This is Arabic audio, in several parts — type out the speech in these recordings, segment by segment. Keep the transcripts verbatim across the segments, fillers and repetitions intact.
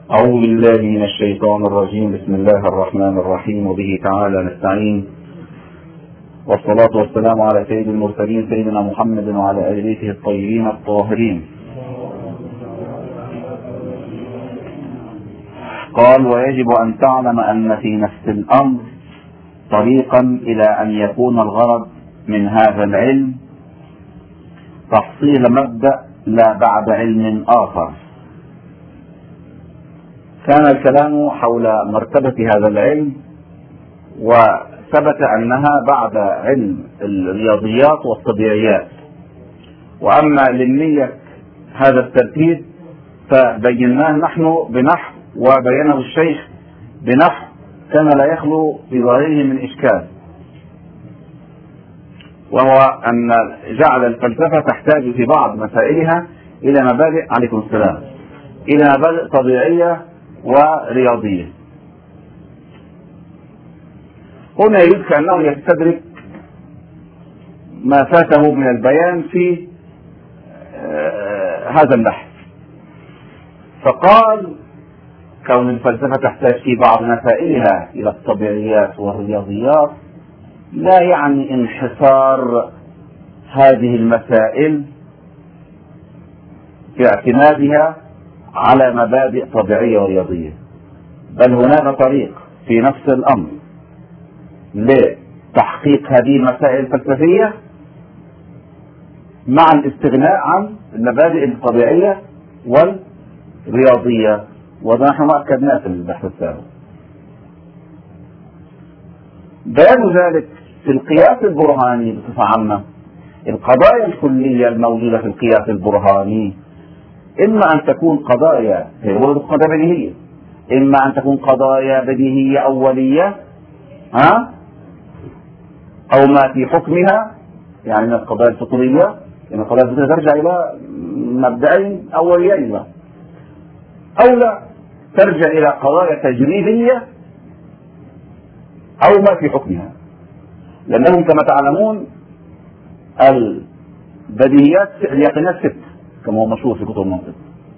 أعوذ بالله من الشيطان الرجيم. بسم الله الرحمن الرحيم، وبه تعالى نستعين، والصلاة والسلام على سيد المرسلين سيدنا محمد وعلى آل بيته الطيبين الطاهرين. قال: ويجب أن تعلم أن في نفس الأمر طريقا إلى أن يكون الغرض من هذا العلم تحصيل مبدأ لا بعد علم آخر. كان الكلام حول مرتبة هذا العلم، وثبت أنها بعد علم الرياضيات والطبيعيات. وأما للنية هذا الترتيب فبيناه نحن بنحو، وبينه الشيخ بنحو كما لا يخلو في ظاهره من إشكال، وهو أن جعل الفلسفة تحتاج في بعض مسائلها إلى مبادئ عليكم السلام إلى مبادئ طبيعية ورياضية. هنا يريد كأنه يستدرك ما فاته من البيان في آه هذا البحث، فقال: كون الفلسفة تحتاج في بعض مسائلها إلى الطبيعيات والرياضيات لا يعني انحصار هذه المسائل في اعتمادها على مبادئ طبيعية ورياضية، بل هناك طريق في نفس الأمر لتحقيق هذه المسائل الفلسفية مع الاستغناء عن المبادئ الطبيعية والرياضية، ونحن ما أكدناه في البحث السابق. بيان ذلك في القياس البرهاني بصفة عامة. القضايا الكلية الموجودة في القياس البرهاني إما أن تكون قضايا هي قضايا بديهية، إما أن تكون قضايا بديهية أولية ها أو ما في حكمها، يعني من القضايا الفطرية، يعني القضايا الفطرية ترجع إلى مبدئين أوليين، أو لا ترجع إلى قضايا تجريبية أو ما في حكمها، لأنهم كما تعلمون البديهيات اليقينات ست كما هو مشهور في كتب المنطق: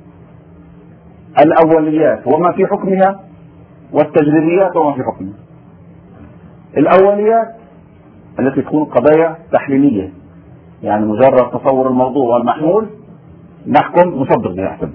الأوليات وما في حكمها، والتجريبيات وما في حكمها. الأوليات التي تكون قضايا تحليلية، يعني مجرد تصور الموضوع والمحمول نحكم نصدق بأحسن،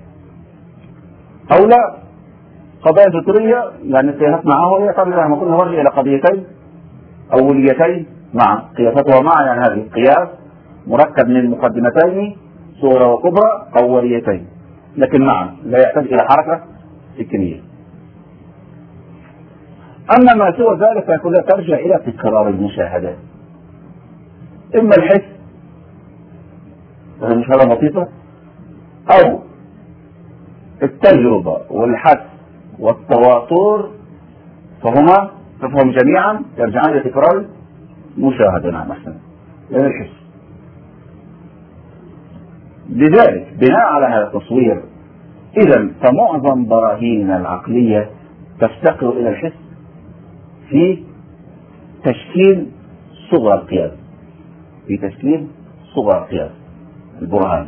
أو لا قضايا فطرية، يعني القياسات معه هي طبعا ما كنا نرجع إلى قضيتين أوليتين مع قياستها مع، يعني هذه قياس مركب من مقدمتين صورة وكبرى أوليتين لكن معا لا يحتاج إلى حركة سكنية. أما ما سوى ذلك فكلها ترجع إلى تكرار المشاهدات، إما الحس وهي مشاهدة بسيطة، أو التجربة والحس والتواتر، فهما تفهم جميعا يرجعان إلى تكرار المشاهدة. نعم أحسن، يعني الحس. لذلك بناء على هذا التصوير إذا فمعظم براهيننا العقلية تفتقر إلى الحس في تشكيل صغر القياس، في تشكيل صغر القياس البرهاني.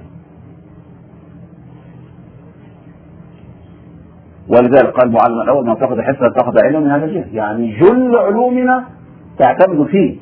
ولذلك قال المعلم الأول: من فقد حسا فقد علم من هذا الجهة، يعني جل علومنا تعتمد في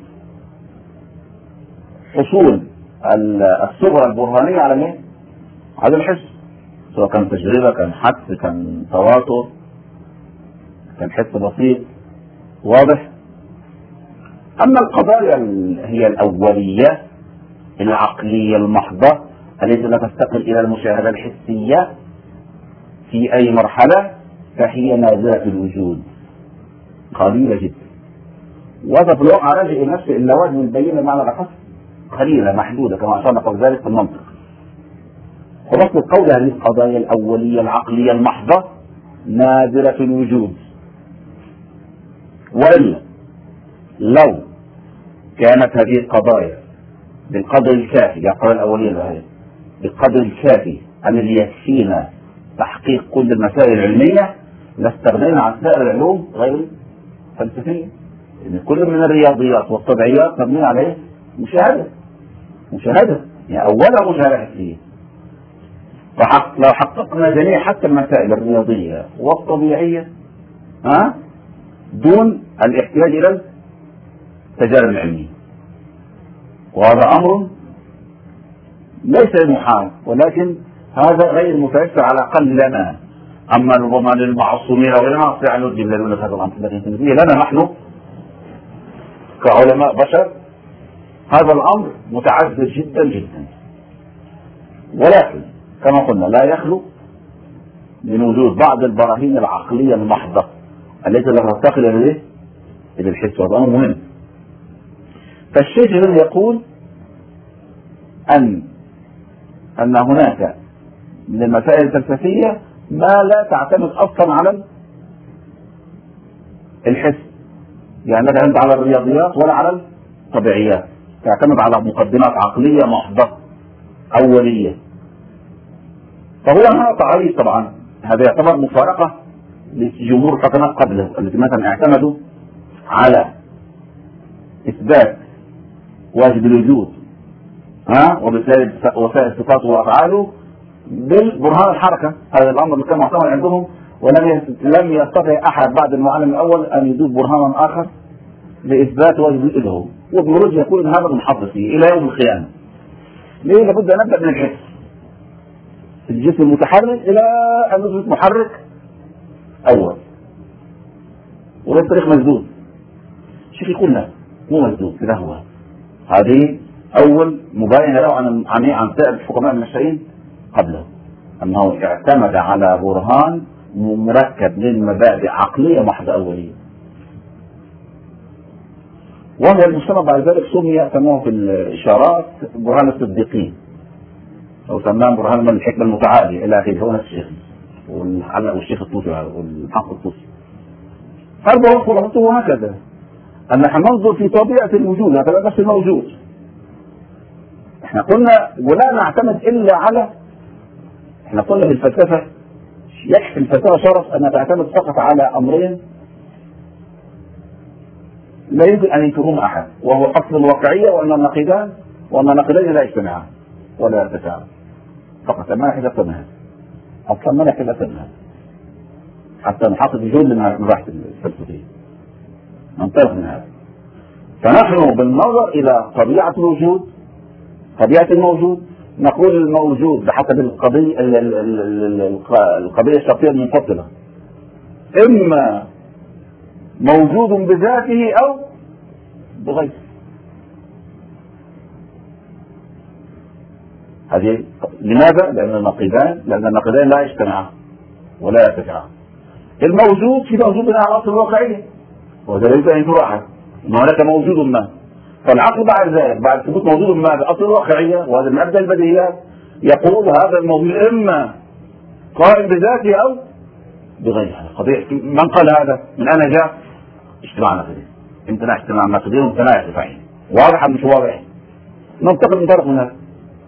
حصول الصغرى البرهانية على ايه؟ على الحس، سواء كان تجربة، كان حدس، كان تواتر، كان حس بسيط واضح. أما القضايا هي الأولية العقلية المحضة التي لا تفتقر إلى المشاهدة الحسية في أي مرحلة، فهي نازلة الوجود قليلة جدا، وهذا في الواقع راجع إلى نفس اللوازم البينة معنى الأخص قليلة محدودة كما أشرنا قبل ذلك في المنطق. خلاصة القول هذه القضايا الأولية العقلية المحضة نادرة الوجود، وإلا لو كانت هذه القضايا بالقدر الكافي، يعني القضايا الأولية بالقدر الكافي الذي يكفينا تحقيق كل المسائل العلمية لاستغنينا عن سائر العلوم غير الفلسفية، لأن كل من الرياضيات والطبيعيات مبنية على مشاهدة مشاهدة يعني أولها مشاهدة حسية. فحق لو حققنا جميع حتى المسائل الرياضية والطبيعية ها دون الاحتياج إلى التجارب العلمية، وهذا أمر ليس محال، ولكن هذا غير متيسر على الأقل لنا. أما ربما للمعصومين وغيرهم نستطيع أن نجيب هذا الأمر، لكن لنا نحن كعلماء بشر هذا الأمر متعذر جدا جدا. ولكن كما قلنا لا يخلو من وجود بعض البراهين العقلية المحضة التي لا تنتقل إلى إلى الحس، وهذا أمر مهم. فالشيخ الذي يقول أن أن هناك من المسائل الفلسفية ما لا تعتمد أصلا على الحس، يعني لا تعتمد على الرياضيات ولا على الطبيعيات، تعتمد على مقدمات عقلية محضة أولية. فهو هذا تعريف طبعا، هذا يعتبر مفارقة لجمهور الحكماء قبله الذين مثلا اعتمدوا على إثبات واجب الوجود ها وبالتالي وسائل صفاته وأفعاله بالبرهان الحركة. هذا الأمر اللي كان معتمد عندهم، ولم لم يستطع أحد بعد المعلم الأول أن يضيف برهانا آخر لإثبات واجب الإله. وابن رشد يقول أن هذا منحط فيه إلى يوم القيامة. ليه؟ لابد أن نبدأ من الحس، الجسم المتحرك إلى أن نثبت محرك أول، وليس طريق مسدود. الشيخ يقول لا مو مسدود كذا، هو هذه أول مباينة له عن عن عن سائر الحكماء الناشئين قبله، أنه اعتمد على برهان مركب من مبادئ عقلية محضة أولية، وهو المسمى بعد ذلك سمي سموه في الإشارات برهان الصديقين، أو سماه برهان من الحكمة المتعالية إلى آخره. هو نفس الشيخ والشيخ الطوسي والحق الطوسي. هذا هو خلاصته هكذا، أن نحن ننظر في طبيعة الوجود، هذا نفس الموجود. احنا قلنا ولا نعتمد إلا على، احنا قلنا في الفلسفة يكفي الفلسفة شرف أن تعتمد فقط على أمرين لا يمكن أن ينكرهما أحد، وهو أصل الواقعية وأن النقيضان وأن النقيضين لا يجتمعان ولا يرتفعان فقط. ما نحن نفهمها أصلا، ما نحن نفهمها حتى نحقق جزء من المباحث الفلسفية، ننطلق من هذا. فنحن بالنظر إلى طبيعة الوجود، طبيعة الموجود، نقول الموجود بحسب القضية القضية الشرطية المنفصلة، إما موجود بذاته أو بغيره. هذه لماذا؟ لأن النقيضان لأن النقيضان لا يجتمعان ولا يرتفعان. الموجود في موجود على أصل الواقعية، وهذا ليس أن يكون أحد، إن هناك موجود ما. فالعقل بعد ذلك بعد ثبوت موجود ما بأصل الواقعية، وهذا من أبدأ البديهيات، يقول هذا الموجود إما قائم بذاته أو بغيرها. قضية من قال هذا؟ من أين جاء؟ اجتماع نقدين، امتناع اجتماع نقدين وامتناع ارتفاعين. واضح مش واضح؟ ننتقل من طرف من هذا.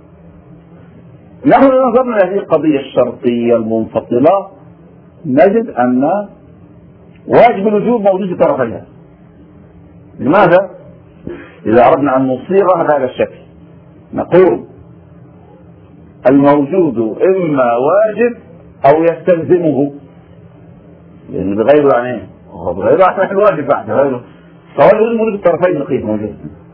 نحن نظرنا هذه القضية الشرطية المنفصلة نجد أن واجب الوجود موجود في طرفيها. لماذا؟ إذا أردنا أن نصيغها بهذا الشكل نقول الموجود إما واجب أو يستلزمه، لأن بغيره يعني إيه؟ هو بغيره عشان الواجب بعد غيره، فهو الوجود موجود في الطرفين نقيض موجود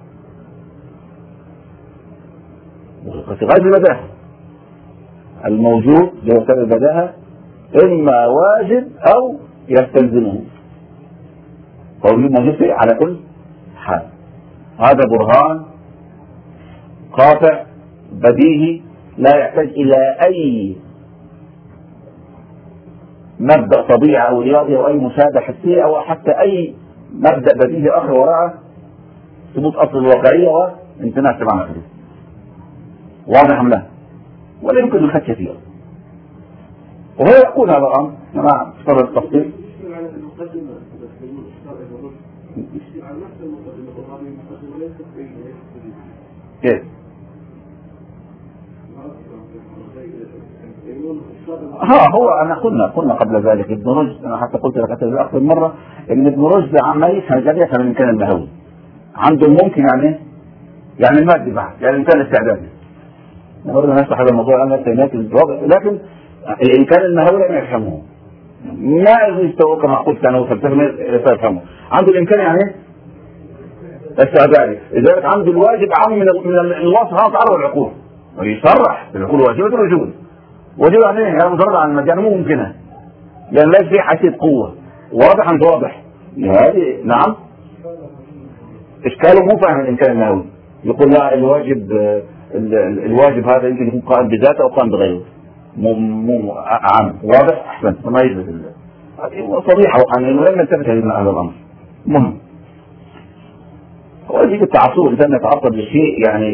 في غاية البداهة. الموجود لو كان البداهة إما واجب أو يستلزمه، فهو موجود فيه على كل حال. هذا برهان قاطع بديهي لا يحتاج إلى أي مبدأ طبيعي أو رياضي أو أي مشاهدة حسية أو حتى أي مبدأ بديهي آخر وراءه ثبوت أصل الواقعية وامتناع سماع نفسه. واضح أم لا؟ ولا يمكن الخد كثيرا. وهو يقول هذا الأمر مع صدر التفصيل. كيف؟ ها هو أنا قلنا قلنا قبل ذلك ابن رشد، أنا حتى قلت لك أكثر من مرة إن ابن رشد عما يفهم جميع من الإمكان المهوي عنده الممكن يعني يعني المادي بعد يعني الإمكان الاستعدادي. برضه نفتح هذا الموضوع أنا لكن الإمكان المهول أن يفهمه ما يستوى كما قلت أنا وفلسفة يفهمه عنده الإمكان يعني استعدادي لذلك عنده الواجب عام من من الله سبحانه وتعالى والعقول ويصرح بالعقول واجبة الوجود واجب عليه يعني مجرد عن المجال مو ممكنة لأن لا في حسيب قوة واضح عن واضح هذه نعم إشكاله مو فاهم الإمكان المهول يقول لا الواجب الواجب هذا يمكن يكون قائم بذاته أو قائم بغيره مو مو عام واضح أحسن ما يجوز صريحة وقانونية ولم نلتفت هذا الأمر مهم هو يجب التعصب الإنسان يتعصب لشيء يعني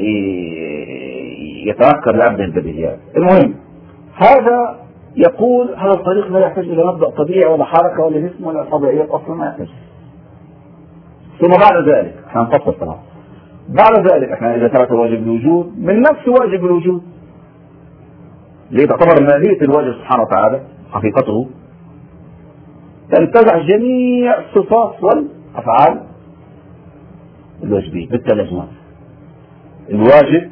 يتنكر لعبد البديهيات. المهم هذا يقول هذا الطريق لا يحتاج إلى مبدأ طبيعي ولا حركة ولا جسم ولا طبيعيات أصلا ما يحتاج. ثم بعد ذلك احنا نفصل طبعا بعد ذلك احنا إذا ثبت واجب الوجود من نفس واجب الوجود اللي تعتبر ماهية الواجب سبحانه وتعالى حقيقته تنتزع جميع الصفات والأفعال الواجبية بالتلازمات. الواجب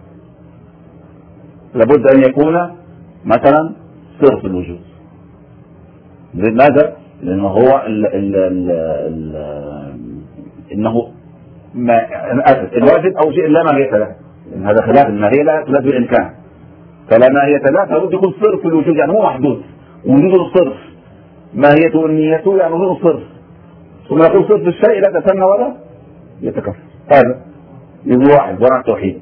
لابد أن يكون مثلا صرف الوجود. لماذا؟ لأنه هو ال ال ال ال إنه ما الواجب أو شيء لا ماهية له، هذا خلاف الماهية لا تلازم الإمكان، فلا ماهية له لابد يكون صرف الوجود يعني هو محدود وجوده الصرف ماهيته ونيته يعني وجوده الصرف ثم يقول صرف الشيء لا تسمى ولا يتكفر. هذا يقول واحد برهان التوحيد.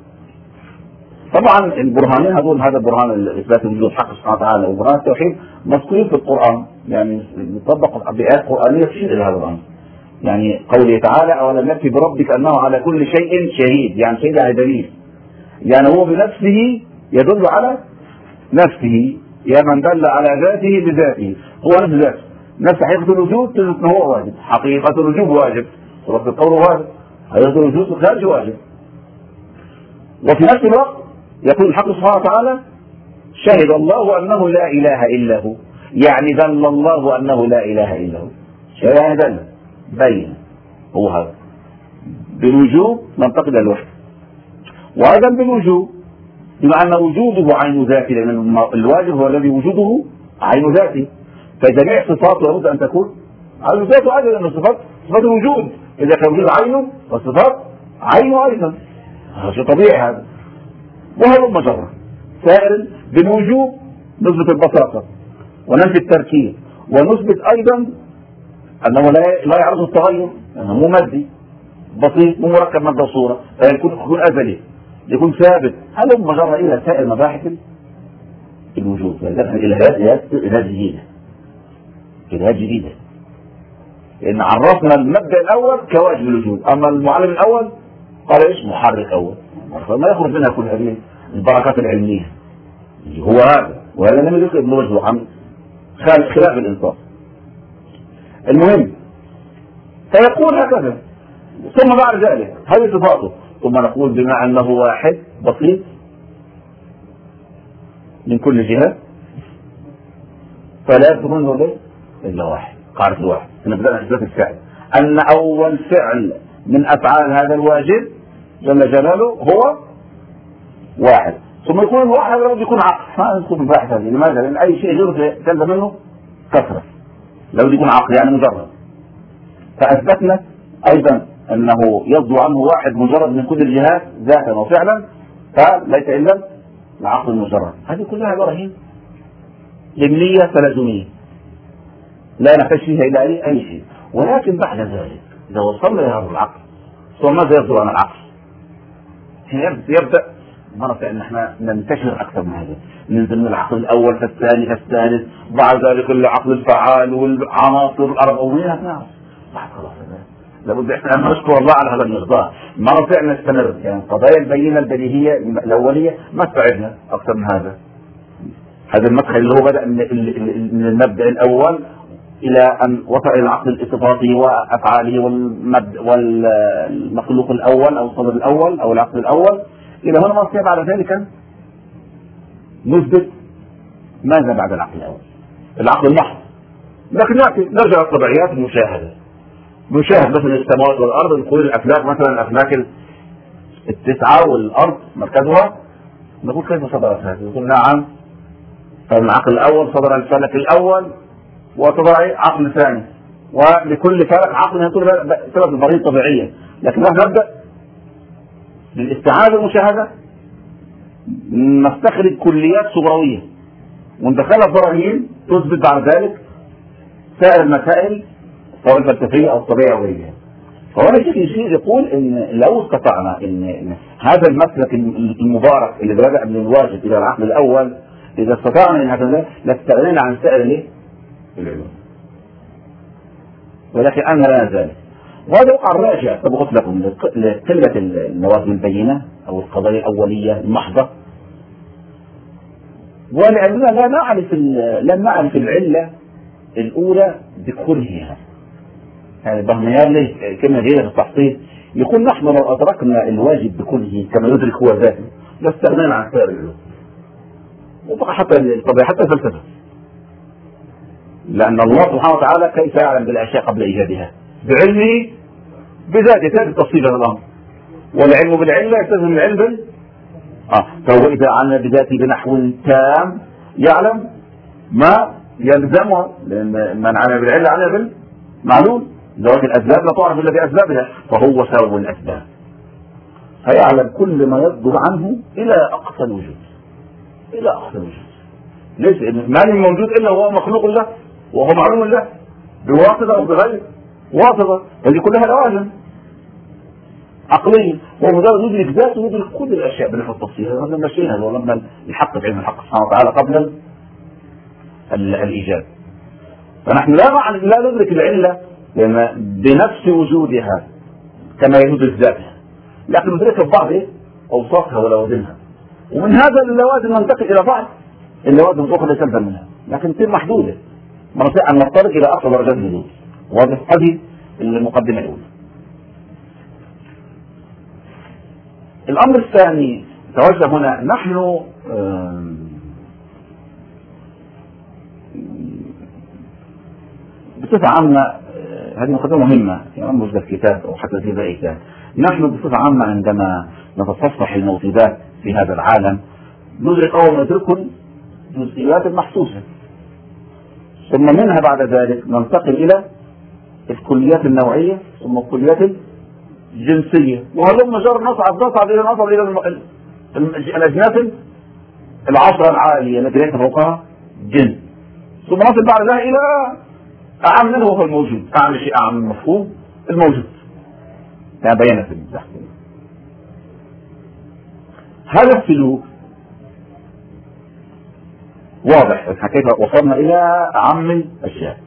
طبعا البرهانين هذول هذا برهان اثبات وجود الحق سبحانه وتعالى وبرهان التوحيد مذكورين في القران يعني يطبق بآيات قرآنية تشير الى هذا الامر. يعني قوله تعالى اولم يكفي بربك انه على كل شيء شهيد يعني شهيد على دليل يعني هو بنفسه يدل على نفسه يا من دل على ذاته بذاته هو نفس ذاته نفس حقيقة الوجود تثبت انه هو واجب حقيقة الوجود واجب ورد القول واجب حقيقة الوجود خارج واجب. وفي نفس الوقت يقول الحق سبحانه وتعالى شهد الله انه لا اله الا هو يعني دل الله انه لا اله الا هو شهد دل بين هو هذا بالوجوب ننتقل الوحده وايضا بالوجوب بما ان وجوده عين ذاته لان الواجب هو الذي وجوده عين ذاته فجميع صفاته لابد ان تكون عين ذاته ايضا لان الصفات صفات الوجود اذا كان وجود عينه والصفات عينه ايضا هذا شيء طبيعي هذا وهذا المجرة سائر بالوجوب نثبت البساطة وننفي التركيب ونثبت ايضا انه لا لا يعرض التغير لانه مو مادي بسيط مو مركب مادة وصورة فيكون يكون ازلي يكون ثابت هذا المجرة الى سائر مباحث الوجود فلذلك الالهات الهات جديدة الهات جديدة لان عرفنا المبدأ الاول كواجب الوجود اما المعلم الاول قال ايش محرك اول فما يخرج منها كل هذه البركات العلمية هو هذا وهذا لم يذكر ابن رشد عن خلاف الانصاف. المهم فيقول هكذا ثم بعد ذلك هذه صفاته ثم نقول بما انه واحد بسيط من كل جهة فلا يكون له الا واحد قاعدة الواحد نبدأ اثبات الفعل ان اول فعل من افعال هذا الواجب جل جلاله هو واحد ثم يكون الواحد لابد يكون عقل ما ندخل في الباحث هذه لماذا؟ لان اي شيء غير تلزم منه كثرة لابد يكون عقل يعني مجرد فاثبتنا ايضا انه يصدر عنه واحد مجرد من كل الجهات ذاتا وفعلا فليس الا العقل المجرد. هذه كلها براهين علمية تلازمية لا نحتاج فيها الى اي شيء ولكن بعد ذلك اذا وصلنا الى هذا العقل ثم ماذا يصدر عن العقل؟ يبدأ مرة ان احنا ننتشر اكثر من هذا ننزل من العقل الاول فالثاني فالثالث بعد ذلك العقل الفعال والعناصر الاربعوية نعم بعد خلاص لابد احنا ان نشكر الله على هذا المقدار ما نستطيع نستمر يعني القضايا البينة البديهية الاولية ما تساعدنا اكثر من هذا. هذا المدخل اللي هو بدأ من المبدأ الاول الى ان وصل الى العقل الاستفاضي وافعاله والمد والمخلوق الاول او الصدر الاول او العقل الاول الى هنا ما نستطيع بعد ذلك نثبت ماذا بعد العقل الاول العقل المحض. لكن نرجع للطبيعيات المشاهده نشاهد مثلا السماوات والارض نقول الافلاك مثلا الافلاك التسعه والارض مركزها نقول كيف صدرت هذه؟ يقول نعم، فالعقل الاول صدر الفلك الاول وصدر عقل ثاني، ولكل فلك عقل يكون بسبب البراهين الطبيعيه. لكن نحن نبدا بالاستعاذه والمشاهده، نستخرج كليات صغرويه وندخلها براهين تثبت بعد ذلك سائر المسائل سواء الفلسفيه او الطبيعيه او غيرها. فهنا الشيخ يشير يقول ان لو استطعنا ان هذا المسلك المبارك اللي بدا من الواجب الى العقل الاول، اذا استطعنا ان هذا لاستغنينا عن سائر الايه؟ العلوم. ولكن انا لا ذلك. وهذا وقع الراجع سبقت لكم لقله النوازل البينه او القضايا الاوليه المحضه، ولاننا لا نعرف لا نعرف العله الاولى بكلها. يعني بهميان ليه كلمه جيده في التحصيل، يقول نحن لو ادركنا الواجب بكله كما يدرك هو ذاته لاستغنينا عن سائر العلوم. وبقى حتى الطبيعه حتى الفلسفه، لان الله سبحانه وتعالى كيف يعلم بالاشياء قبل ايجادها؟ بعلمه بذاته، ذات تفصيل الامر، والعلم بالعله يستلزم العلم بال اه فهو اذا علم بذاته بنحو تام يعلم ما يلزمه، لان من علم بالعله علم بالمعلوم. ذوات الاسباب لا تعرف الا باسبابها، فهو سبب الاسباب، فيعلم كل ما يصدر عنه الى اقصى الوجود، الى اقصى الوجود. ليس ما من موجود الا هو مخلوق له وهو معلوم له بواسطه او بغير واسطه. هذه كلها لوازم عقليه، ومجرد ندرك ذاته ندرك كل الاشياء بنحو التفصيل. هذا مشينا ولما يحقق علم الحق سبحانه وتعالى قبل الايجاد. فنحن لا لا ندرك العله لان بنفس وجودها كما يدرك ذاتها، لكن ندركها ببعض اوصافها ولوازمها، ومن هذا اللوازم ننتقل الى بعض اللوازم الاخرى ليس منها، لكن تصير محدوده. نستطيع ان نفترق الى اقصى درجات الوجود. واضح؟ هذه المقدمه الاولى. الامر الثاني توجه هنا، نحن بصفه عامه، هذه مقدمه مهمه يعني موجوده في الكتاب او حتى في باقي كتاب. نحن بصفه عامه عندما نتصفح الموجودات في هذا العالم ندرك اول ما ندركه الجزئيات المحسوسه، ثم منها بعد ذلك ننتقل الى الكليات النوعيه ثم الكليات الجنسيه، وهلم جر نصعد نصعد الى نصعد الى الاجناس العشره العاليه التي ليس فوقها جن، ثم نصل بعد ذلك الى اعم منه وهو الموجود، اعم شيء اعم من مفهوم الموجود كما بينا في البحث. هذا السلوك واضح كيف وصلنا الى اعم الاشياء.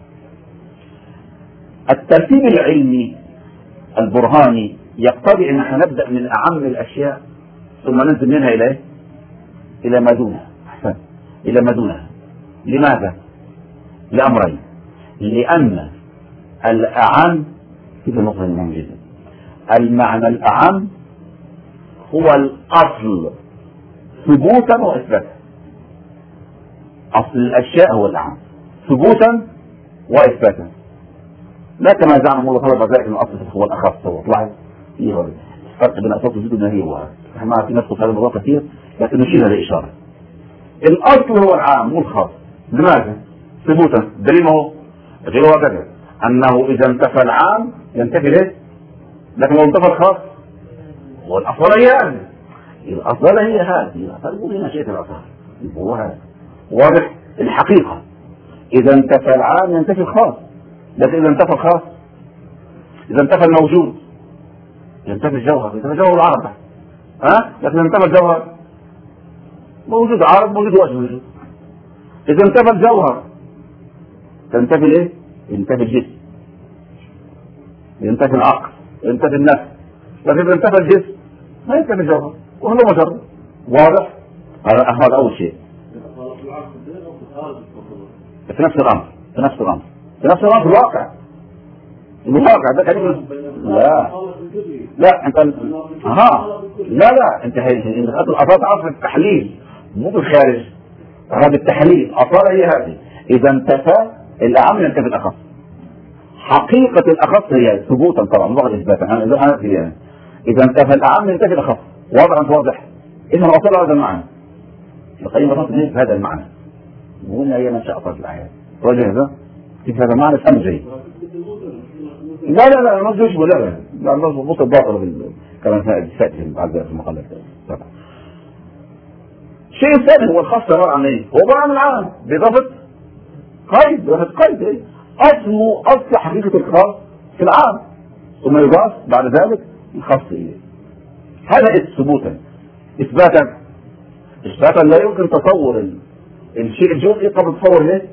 الترتيب العلمي البرهاني يقتضي ان احنا نبدا من اعم الاشياء ثم ننزل منها الى ايه؟ الى ما دونها. احسن، الى ما دونها. لماذا؟ لامرين. لان الاعم في النقطه المهمه جدا، المعنى الاعم هو الاصل ثبوتا واثباتا. اصل الاشياء هو الاعم ثبوتا واثباتا، لا كما زعم الله تعالى ذلك ان الاصل هو الاخص. هو طلع فيه الفرق بين اصل الوجود والنهي. هو احنا في نفس هذا الموضوع كثير لكن نشير هذه اشاره. الاصل هو العام مو الخاص. لماذا؟ ثبوتا. دليل هو غير واضح انه اذا انتفى العام ينتفي ليه؟ لكن لو انتفى الخاص هو الاصل. هي هذه الاصل، هي هذه تقول هنا شيء الاصل هو هذا. واضح؟ الحقيقه اذا انتفى العام ينتفي الخاص، لكن اذا انتفى الخاص، اذا انتفى الموجود ينتفي الجوهر، ينتفي الجوهر العرض. ها؟ لكن اذا انتفى الجوهر موجود عرض، موجود وجه موجود. اذا انتفى الجوهر تنتفي الايه؟ ينتفي الجسم، ينتفي العقل، ينتفي النفس. لكن اذا انتفى الجسم ما ينتفي الجوهر وهو مجرد. واضح؟ هذا اول شيء. في نفس الامر في نفس الامر في نفس الامر في الواقع الواقع ده كلمه. لا لا انت ها لا لا انت انت الاصل عارف التحليل مو بالخارج. هذا التحليل اصلا هي هذه. اذا انتفى الاعم ينتفي الاخص. حقيقه الاخص هي ثبوتا طبعا لغه اثباتا. انا هي اذا انتفى الاعم ينتفي الاخص. واضح انت واضح إنما وصل هذا المعنى القيم الرسل بهذا المعنى وقلنا هي من شاء فضل الآيات وجه هذا كيف هذا المعنى فهم جيد. لا لا لا ما تجوش ولا لا لا مضبوط الباطل كما سأتي بعد ذلك المقالة. الشيء الثاني هو الخاص عبارة عن ايه؟ هو عبارة عن العام بإضافة قيد بإضافة قيد ايه؟ أصله أصل حقيقة الخاص في العام ثم يضاف بعد ذلك الخاص إليه. هذا ثبوتا إثباتا إثباتا لا يمكن تصور الشيء الجزئي قبل تصور ايه؟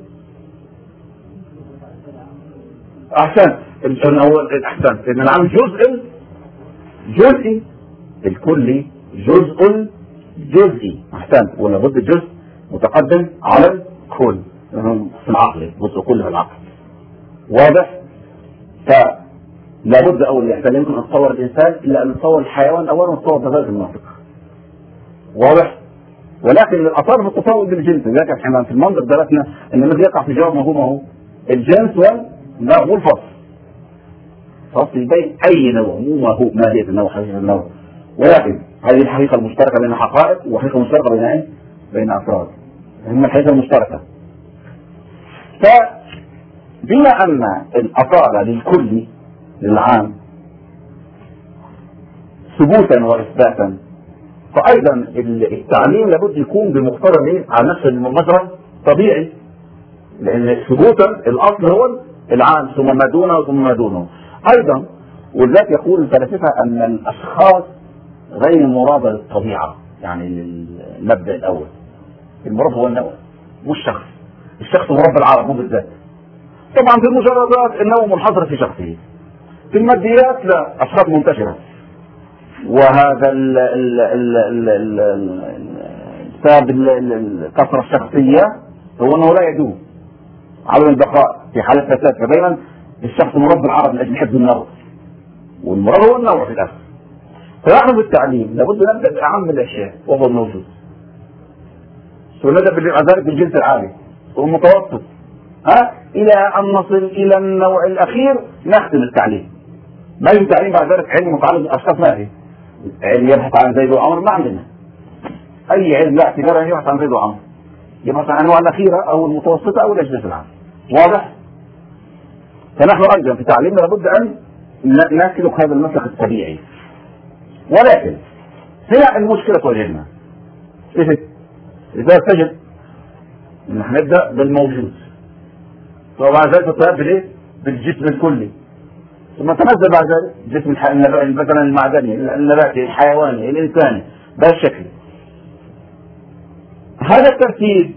أحسن الأول أحسن إن العام جزء جزئي الكلي جزء جزئي أحسن ولا بد الجزء متقدم على الكل في العقل جزء كله في العقل واضح. فلا بد أول يعني لا يمكن أن نتصور الإنسان إلا أن نتصور الحيوان أولا ونتصور بذلك المنطق واضح. ولكن الأثار في التصور بالجنس لذلك احنا في المنطق درسنا أن الذي يقع في جواب ما هو ما هو الجنس والفصل فصل بين أي نوع مو ما هو ماهية النوع حقيقة النوع. ولكن هذه الحقيقة المشتركة بين حقائق وحقيقة مشتركة بين ايه؟ بين أفراد هم الحقيقة المشتركة. فبما أن الأصالة للكل للعام ثبوتا وإثباتا فأيضا التعليم لابد يكون بمقتضى على نفس المجرى طبيعي لأن ثبوتا الأصل هو العام ثم ما دونه ثم ما دونه أيضا. ولذلك يقول الفلاسفة أن الأشخاص غير مرادة للطبيعة يعني المبدأ الأول المراد هو النوع والشخص الشخص مراد بالعرب مو بالذات. طبعا في المجردات النوع منحصر في شخصه في الماديات لا أشخاص منتشرة وهذا السبب الكثرة الشخصية هو أنه لا يدوم عدم البقاء في حالة فساد. فدائما الشخص مراد بالعرب لأجل حفظ النوع والمراد هو النوع في الأصل. فنحن بالتعليم لابد نبدأ بأعم الأشياء وهو الموجود ونبدأ بالعذاب بالجنس العالي والمتوسط ها إلى أن نصل إلى النوع الأخير نختم التعليم. ما يوجد تعليم بعد ذلك علم متعلق بالأشخاص ما هي علم يبحث عن زيد وعمر ما عندنا أي علم لا اعتبار أن يبحث عن زيد وعمر يبحث عن الأنواع الأخيرة أو المتوسطة أو الأجناس العام واضح. فنحن أيضا في تعليمنا لابد أن نسلك هذا المسلك الطبيعي. ولكن هنا المشكلة تواجهنا إذا تجد نحن نبدأ بالموجود وبعد ذلك تطلع بالايه؟ بالجسم الكلي ثم تنزل بعد ذلك جسم مثلا المعدني النباتي الحيواني الإنساني بهذا الشكل. هذا الترتيب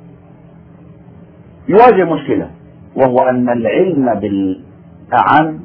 يواجه مشكلة وهو أن العلم بالأعم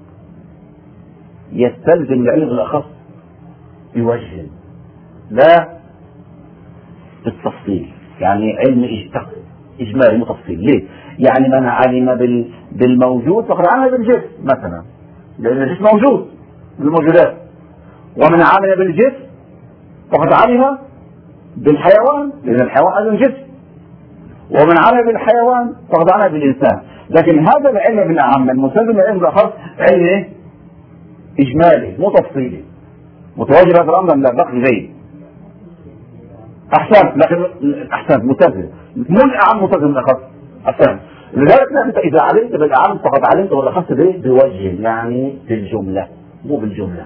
يستلزم العلم بالأخص بوجه لا بالتفصيل يعني علم إجمالي متفصيل. ليه؟ يعني من علم بالموجود فقد علم بالجسم مثلا لأن الجسم موجود من الموجودات ومن علم بالجسم فقد علم بالحيوان لأن الحيوان أيضا جسم ومن علم بالحيوان فقد علم بالإنسان. لكن هذا العلم بالأعم المستلزم العلم بالأخص علم إيه؟ إجمالي مو تفصيلي متواجد هذا الأمر لا بقي زي أحسن لكن أحسن متزن مو الأعم متزن بالأخص أحسن. لذلك أنت إذا علمت بالأعم فقد علمت بالأخص بإيه؟ بوجه يعني بالجملة مو بالجملة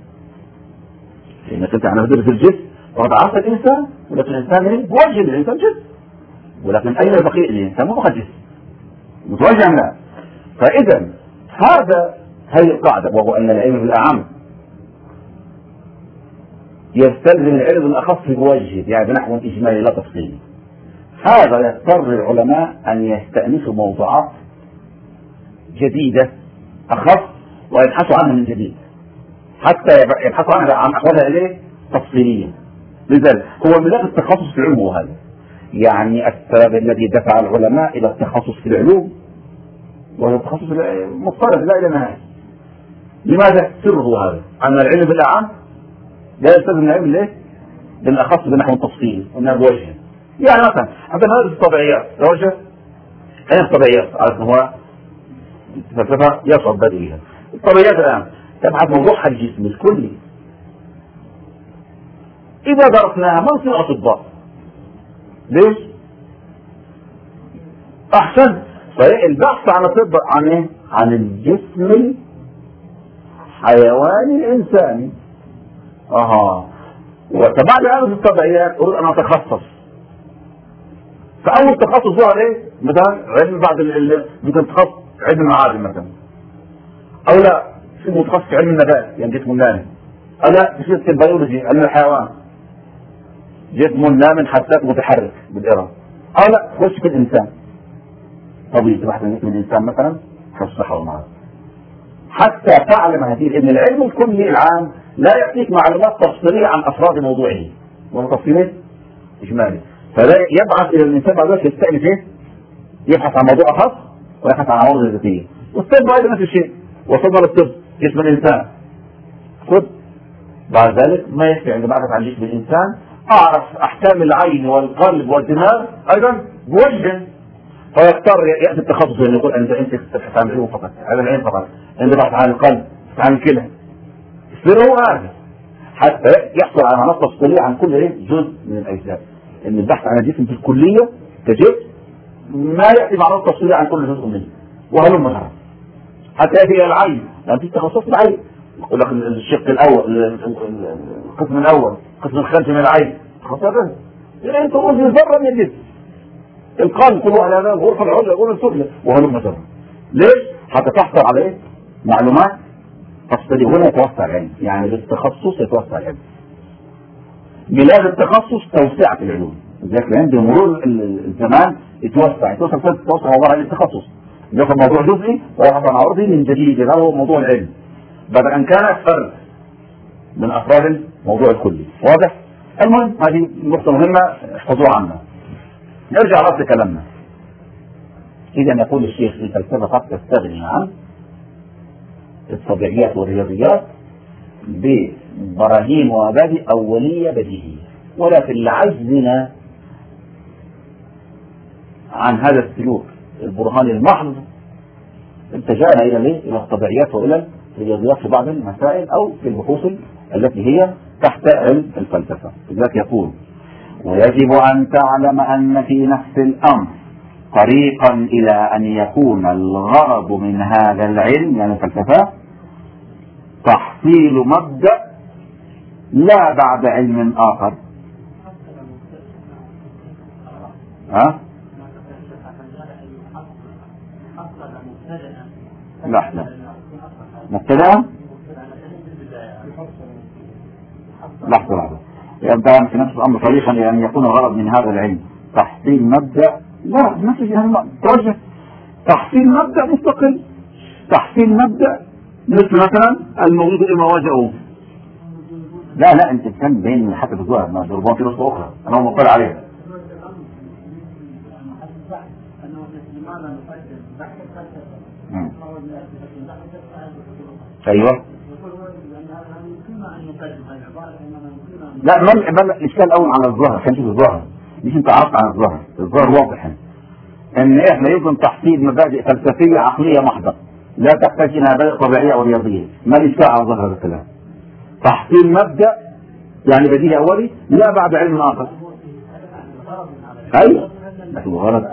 لأنك أنت أنا بدرس الجسم فقد عرفت الإنسان ولكن الإنسان إيه؟ بوجه الإنسان جسم ولكن أين بقي الإنسان مو فقط جسم متوجه لا. فإذا هذا هذه القاعدة وهو أن العلم بالأعم يستلزم العلم بالأخص بوجه يعني بنحو إجمالي لا تفصيلي. هذا يضطر العلماء أن يستأنسوا موضوعات جديدة أخص ويبحثوا عنها من جديد حتى يبحثوا عنها عن أحوالها إليه تفصيليا. لذلك هو ملاك التخصص في العلوم هذا يعني السبب الذي دفع العلماء إلى التخصص في العلوم وهو التخصص مضطرد لا إلى نهاية. لماذا؟ سره هذا أن العلم بالأعم لا يستلزم العلم ليه؟ بالأخص بنحو التفصيل وأنها بوجه. يعني مثلا عندنا هذه الطبيعيات وجه هذه الطبيعيات عارف هو فلسفة يصعب بديها. الطبيعيات الآن تبحث موضوعها الجسم الكلي إذا درسناها ما نصير أطباء. ليش؟ أحسن. فالبحث عن الطب عن إيه؟ عن الجسم الحيواني الإنساني. أها. وبعد هذه الطبيعيات أريد أن أتخصص. فأول تخصص ظهر إيه؟ مثلا علم بعد ال مثل تخصص علم المعادن مثلا. أو لا في متخصص علم النبات يعني جسم النامي. أو لا في شيء البيولوجي علم الحيوان جسم نام حساس متحرك بالإرادة. أو لا خش في الإنسان طبيعي بحث عن جسم الإنسان مثلا في الصحة والمرض حتى تعلم هذه. إن العلم الكلي العام لا يعطيك معلومات تفصيلية عن أفراد موضوعه وتفصيلات إجمالي. فلا يبعث إلى الإنسان بعد ذلك يستأنف إيه؟ يبحث عن موضوع خاص ويبحث عن عوارض ذاتية. والطب أيضا نفس الشيء. وصلنا للطب جسم الإنسان خذ بعد ذلك ما يكفي عندما أعرف عن جسم الإنسان أعرف أحكام العين والقلب والدماغ أيضا بوجه. فيختار يأتي التخصص يعني يقول أنت أنت تبحث عن العين فقط عن العين فقط أنت تبحث عن القلب عن الكلى. يصير هو هذا حتى يحصل على معلومات تفصيلية عن كل إيه جزء من الأجزاء. إن البحث عن الجسم في الكلية كجزء ما يأتي معلومات تفصيلية عن كل جزء منه. وهلم مثلا حتى يأتي إلى العين لأن في تخصص العين يقول لك الشق الأول القسم الأول القسم الخلفي من العين تخصص هذا يعني أنت تقول ذرة من الجسم. القلب كل واحد هذا الغرفة العليا يقول السفلى وهلم مثلا. ليش؟ حتى تحصل على إيه؟ معلومات تفصيلية. هنا يتوسع العلم يعني بالتخصص يتوسع العلم. بلاد التخصص توسعة العلوم. لذلك عند مرور الزمان يتوسع يتوسع يتوسع موضوع التخصص. ياخذ موضوع جزئي ويبحث عن عرضه من جديد. هذا هو موضوع العلم بعد أن كان فرد من أفراد الموضوع الكلي. واضح؟ المهم هذه نقطة مهمة احفظوها عنها. نرجع لأصل كلامنا. إذا يقول الشيخ الفلسفة قد تستغني عن الطبيعيات والرياضيات ببراهين ومبادئ أولية بديهية. ولكن لعجزنا عن هذا السلوك البرهاني المحض اتجهنا إلى ليه؟ إلى الطبيعيات وإلى الرياضيات في بعض المسائل أو في البحوث التي هي تحت علم الفلسفة. لذلك يقول ويجب أن تعلم أن في نفس الأمر طريقا إلى أن يكون الغرض من هذا العلم يعني الفلسفة تحصيل مبدأ لا بعد علم آخر. ها؟ لا لا مبتدأ لحظة لحظة يبدأ في نفس الأمر طريقا إلى أن يكون الغرض من هذا العلم تحصيل مبدأ لا نفس توجه تحصيل مبدأ مستقل. تحصيل مبدأ مثل مثلا الموجود إما وجهه. لا لا أنت تفهم بين حتى الظاهر ما ضربان في نقطة أخرى أنا مطلع عليها. أيوة لا ما الإشكال الأول على الظاهر كان شوف الظاهر مش أنت عرفت عن الظاهر. الظاهر واضح إن إحنا يمكن تحصيل مبادئ فلسفية عقلية محضة لا تحتاج إلى مبادئ طبيعية أو رياضية. ما الإشكال على ظاهر هذا الكلام؟ تحصيل مبدأ يعني بديهي أولي لا بعد علم آخر. أيوة لكن الغرض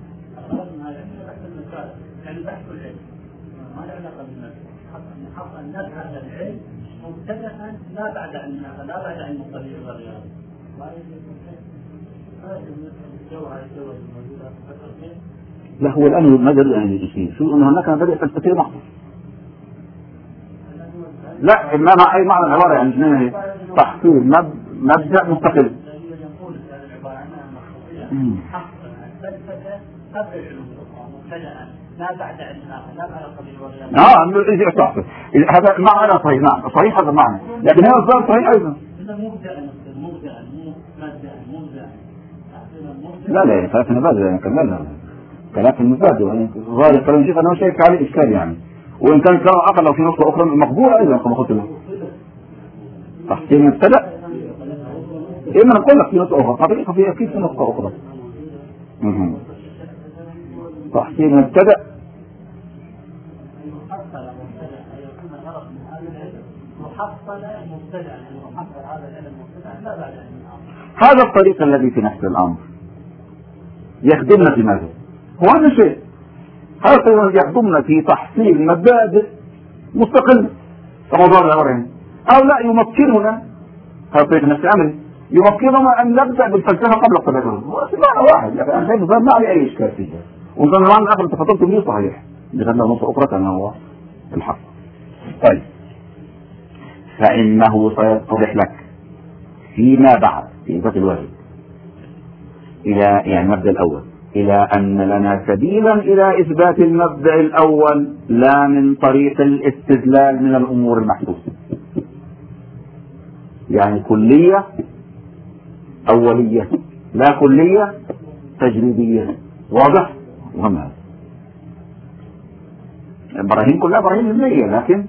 مبتدأ لا بعد علم لا بعد علم الطبيعي والرياضي. لا هو الآن ما دل يعني شيء شو إنه هناك مبادئ فلسفية محضة. لا ما مع أي معنى العبارة يعني تحصيل مب مبدأ مستقل. يقول العبارة عنها قبل العلوم مبتدأ لا بعد علم لا بعد الطبيعي والرياضي. نعم هذا معنى صحيح. نعم صحيح هذا معنى لكن هذا الظاهر صحيح أيضا. لا لا خلاف المبادئ يعني كملها خلاف المبادئ يعني ظاهر الكلام شيخ أنا شايف عليه إشكال يعني وإن كان كلام أقل لو في نقطة أخرى مقبولة أيضا كما قلت له. تحصيل مبتدأ إما نقول لك في نقطة أخرى حقيقة في أكيد في نقطة أخرى. تحصيل مبتدأ حصل مبتدع انه حصل هذا العلم مبتدع لا بعد علم اخر. هذا الطريق الذي في نفس الامر يخدمنا في ماذا؟ هو هذا الشيء. هذا الطريق يخدمنا في تحصيل مبادئ مستقلة كموضوع الأمرين، أو لا يمكننا هذا الطريق نفس الأمر يمكننا أن نبدأ بالفلسفة قبل الطبيعة. هو سمعنا واحد لكن أنا شايف ما عليه أي إشكال فيها، وإنسان الآن الآخر تفضلت به صحيح لأنه نصر أخرى كان هو الحق. طيب فإنه سيتضح لك فيما بعد في إثبات الواجب إلى يعني المبدأ الأول إلى أن لنا سبيلا إلى إثبات المبدأ الأول لا من طريق الاستدلال من الأمور المحسوسة، يعني كلية أولية لا كلية تجريبية. واضح؟ مهم هذا. إبراهيم كلها إبراهيم علمية لكن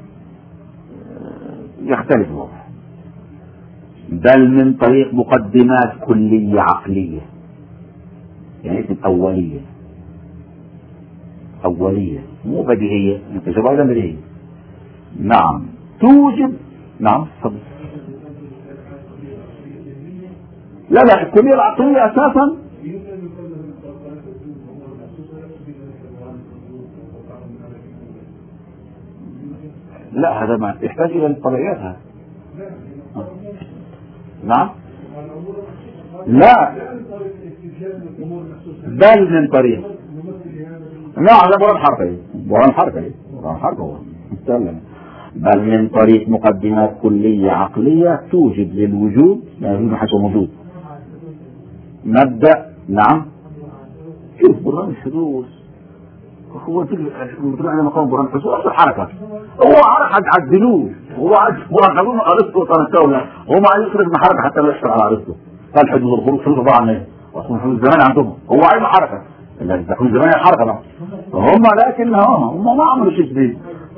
يختلف الوضع. بل من طريق مقدمات كلية عقلية، يعني اسم أولية أولية مو بديهية، انت شباب بديهية. نعم توجب. نعم تفضل. لا لا الكلية العقلية أساسا لا هذا ما يحتاج إلى طبيعتها. نعم لا بل من طريق. نعم لا بران حركة بران حركة بران حركة هو بل من طريق مقدمات كلية عقلية توجب للوجود يعني حسب موجود مبدأ. نعم شوف برهان الحدوث هو مثل على مقام برهان الحدوث أصل حركة هو حركة عدلوه هو برهان أرسطو تنسونا هو ما يصرف من حركة حتى لا يشتغل على أرسطو قال حدوث الخروج حدوث بعض منه وأصلا حدوث زمان عندهم هو عايز حركة اللي تكون زمان الحركة بقى هم لكن هم ما عملوا شيء جديد.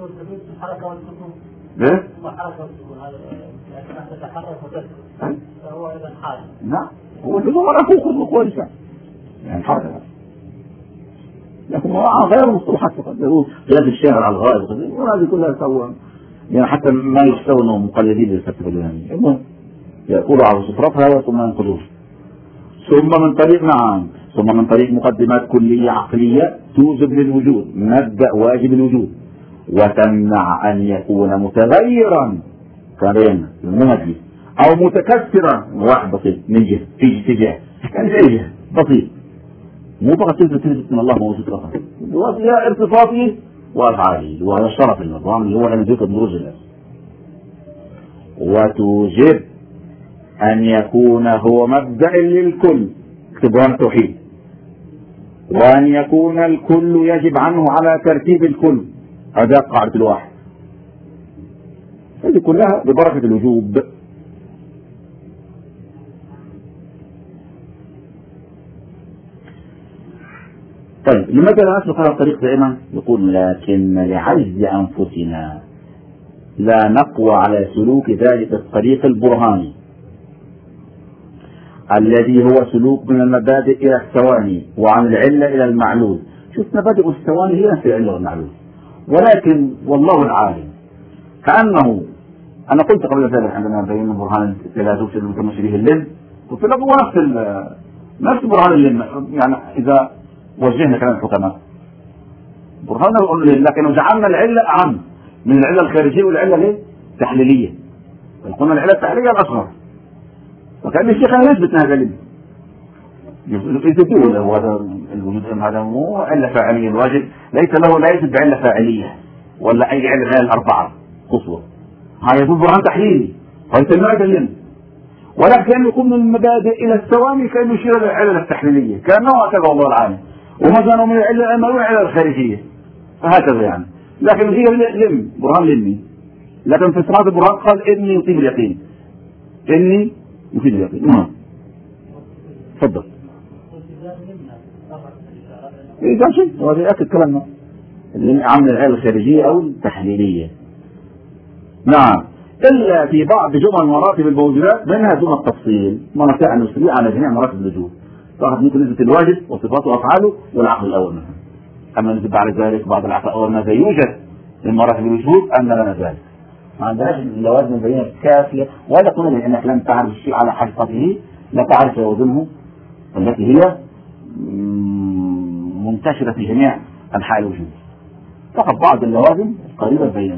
ليه؟ حركة تتحرك وتسكن فهو أيضا حاجة. نعم هو اللي هو رفوق كويسة يعني حركة لكن هو غير مصطلحات فقط يقول قيادة الشارع على الغائب وهذه كلها سوى يعني حتى ما يستوى انهم مقلدين للفلسفة اليونانية. المهم يقولوا على صفرتها ثم ينقضوه. ثم من طريق نعم ثم من طريق مقدمات كلية عقلية توجب للوجود مبدأ واجب الوجود وتمنع أن يكون متغيرا كبين المنجي أو متكسرا واحد بسيط من جهة في اتجاه كان في جهة بسيط مو فقط تثبت من الله موجود فقط وفيها ارتباطه وأفعاله وهذا الشرف النظام اللي هو الذي يوجد بروز الناس. وتوجب أن يكون هو مبدأ للكل اكتبان التوحيد وأن يكون الكل يجب عنه على ترتيب الكل هذا قاعدة الواحد. هذه كلها ببركة الوجوب. طيب لماذا لا نسلك هذا الطريق دائما؟ يقول لكن لعجز أنفسنا لا نقوى على سلوك ذلك الطريق البرهاني الذي هو سلوك من المبادئ إلى الثواني وعن العلة إلى المعلول. شوف مبادئ الثواني هي في العلة والمعلول ولكن والله العالم كأنه أنا قلت قبل ذلك عندما بينا برهان الثلاثوس المتمشي به اللم قلت له هو نفس نفس برهان اللم يعني إذا وجهنا كلام الحكماء برهان اللم لكن جعلنا العلة أعم من العلة الخارجية والعلة ليه؟ تحليلية. قلنا العلة التحليلية الأصغر وكأن الشيخ يثبت هذا اللم يثبتون هو الوجود هذا مو علة فاعلية الواجب ليس له لا يثبت بعلة فاعلية ولا أي علة من الأربعة قصوى هذا يكون برهان تحليلي فيسمى هذا اللم ولكن يكون من المبادئ إلى الثواني كأنه يشير إلى العلة التحليلية كأنه هكذا والله العالم ومثلا من العلة الأموية العلة الخارجية فهكذا يعني لكن هي لم برهان لمي لكن في صراط البرهان قال إني يصيب اليقين إني يصيب اليقين. نعم تفضل. إذا شيء وهذا يأكد كلامنا اللي عامل العلة الخارجية أو التحليلية. نعم إلا في بعض جمل مراتب الموجودات بينها دون التفصيل مناطق النسبية على جميع مراتب الوجود فقط ممكن نسبة الواجب وصفاته وأفعاله والعقل الأول منها. أما نسبة على ذلك بعض العقل الأول ماذا يوجد من مراتب الوجود أن لنا ذلك ما عندهاش اللوازم البينة الكافية، ولا تقول انك لم تعرف الشيء على حقيقته، لا تعرف لوازمه التي هي منتشرة في جميع انحاء الوجود، فقط بعض اللوازم قريبة البينة.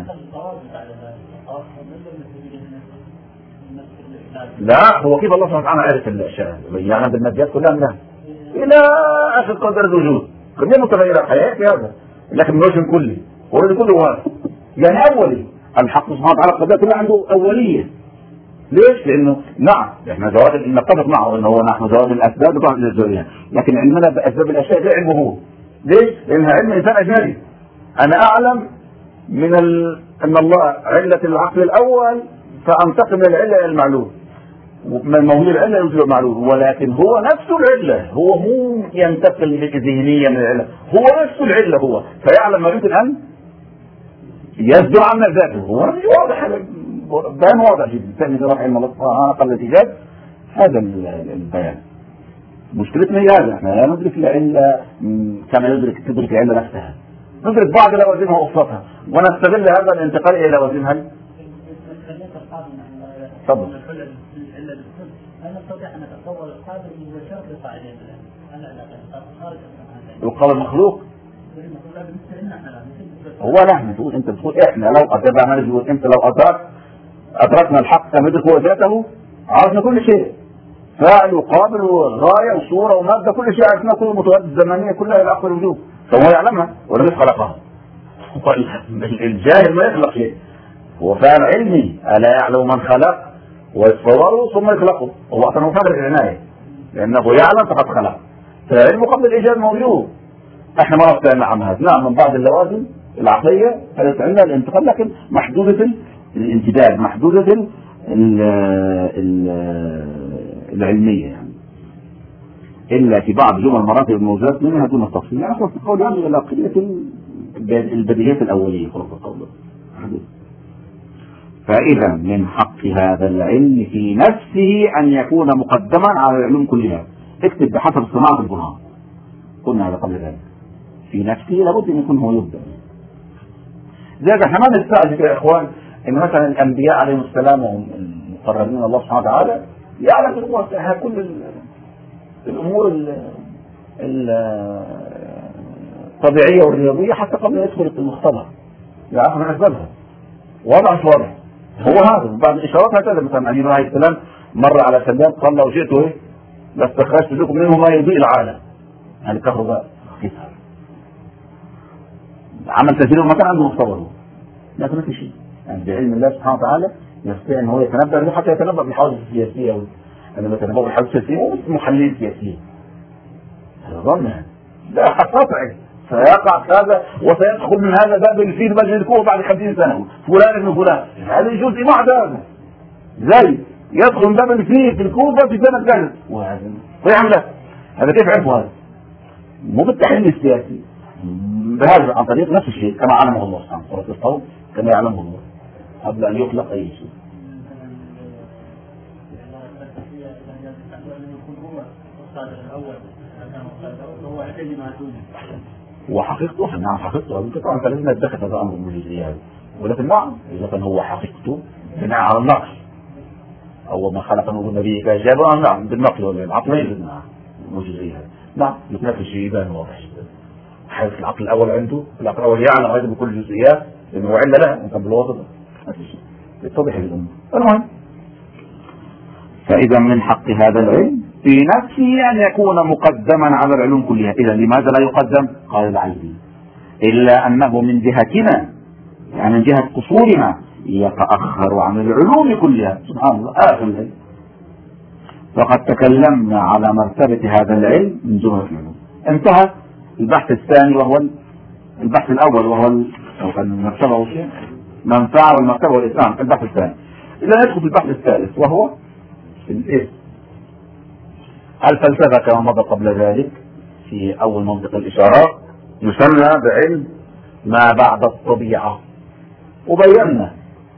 لا هو كيف الله سبحانه وتعالى عرف الاشياء يعني بالماديات كلها لا الى اخر قدر الوجود كلها متغيرات حياه في هذا، لكن مش كلي هو كله واحد يعني اولي. الحق سبحانه وتعالى قدرته كلها عنده اوليه. ليش؟ لانه نعم احنا جواب نتفق معه انه هو نحن جواب الاسباب بتاعت الجزئيه، لكن علمنا باسباب الاشياء ده علمه هو. ليش؟ لانها علم انسان اجنبي. انا اعلم من ال... ان الله عله العقل الاول فانتقل من العله الى المعلوم، من موضوع العله الى المعلوم، ولكن هو نفس العله، هو مو ينتقل ذهنيا من العله، هو نفس العله هو، فيعلم ما يمكن ان يصدر عنا ذاته. هو واضح بيان واضح جدا. ثاني راح علم الله سبحانه قبل الإيجاد هذا البيان. مشكلتنا هي هذا، احنا لا ندرك العله كما يدرك تدرك العله نفسها، ندرك بعض لوازمها وأصلاتها ونستغل هذا الانتقال الى لوازمها. تفضل. أنا أستطيع أن أتصور القادر مباشرة لقاعدة أنا خارج يقال المخلوق هو نحن تقول انت بتقول احنا لو اتبعنا نقول انت لو ادرك ادركنا الحق كما يدرك هو ذاته عرفنا كل شيء، فاعل وقابل وغايه وصوره وماده كل شيء عرفنا، كل المتغيرات الزمنيه كلها الى اخر الوجود، فهو يعلمها ولم خلقها. الجاهل ما يخلق شيء، هو فاعل علمي الا يعلم من خلق ويصوره ثم يخلقه، هو اصلا مفرد العنايه لانه يعلم فقد خلق، فالعلم قبل الايجاد موجود. احنا ما نستطيع عن هذا، نعم من بعض اللوازم العقليه التي عندنا الانتقال لكن محدوده الامتداد، محدوده ال ال ال العلميه يعني، الا في بعض جمل مراتب الموجودات منها دون التفصيل. يعني خلص القول يعني الى قله البديهيات الاوليه خلص القول. فاذا من حق هذا العلم في نفسه ان يكون مقدما على العلوم كلها. اكتب بحسب صناعه البرهان، قلنا هذا قبل ذلك. في نفسه لابد ان يكون هو يبدا. لذلك احنا ما نستعجب يا اخوان ان مثلا الانبياء عليهم السلام وهم المقربين من الله سبحانه وتعالى يعلم الامور كل الامور الطبيعيه والرياضيه حتى قبل ان يدخل المختبر يعرف من اسبابها. واضح مش واضح؟ هو هذا بعض الاشارات هكذا. مثلا علي عليه السلام مر على سلام قال لو جئت ايه لاستخرجت لكم منه ما يضيء العالم، يعني كهرباء رخيصه. عمل تسجيل المكان عنده مختبر، لكن ما في شيء. يعني بعلم الله سبحانه وتعالى يستطيع ان هو يتنبأ له حتى يتنبأ بالحوادث السياسيه، لما يتنبأ بالحوادث السياسيه مو محللين سياسيين. هذا ظن لا قطعي سيقع هذا وسيدخل من هذا باب الفيل مجلس الكوره بعد خمسين سنه فلان ابن فلان، هذا جزء بعد هذا زي يدخل باب الفيل في الكوره في سنه كذا وهذا ويعمل هذا كيف عرفوا هذا؟ مو بالتحليل السياسي، بهذا عن طريق نفس الشيء كما علمه الله سبحانه وتعالى الصوت كما يعلمه الله قبل ان يخلق اي شيء. وحقيقته نعم حقيقته طبعا فلازم نتدخل هذا الامر من الجزئيات، ولكن نعم اذا كان هو حقيقته بناء على النقل او ما خلقه النبي كاجابه نعم بالنقل والعقل نعم الجزئيات نعم يتنافس الشيء يبان واضح جدا. حيث العقل الاول عنده العقل الاول يعلم ايضا بكل الجزئيات لانه علة له انت بالوسط نفس الشيء يتضح الامر. المهم فاذا من حق هذا العلم في نفسه ان يكون مقدما على العلوم كلها. اذا لماذا لا يقدم؟ قال العيدي الا انه من جهتنا يعني من جهه قصورنا يتاخر عن العلوم كلها. سبحان الله اخر العلم. فقد تكلمنا على مرتبه هذا العلم من جمله العلوم. انتهى البحث الثاني وهو البحث الاول وهو لو كان المرتبه وشيء منفعه والمرتبه والاسلام. البحث الثاني اذا ندخل في البحث الثالث وهو الاسم. الفلسفه كما مضى قبل ذلك في اول منطق الاشارات يسمى بعلم ما بعد الطبيعه، وبينا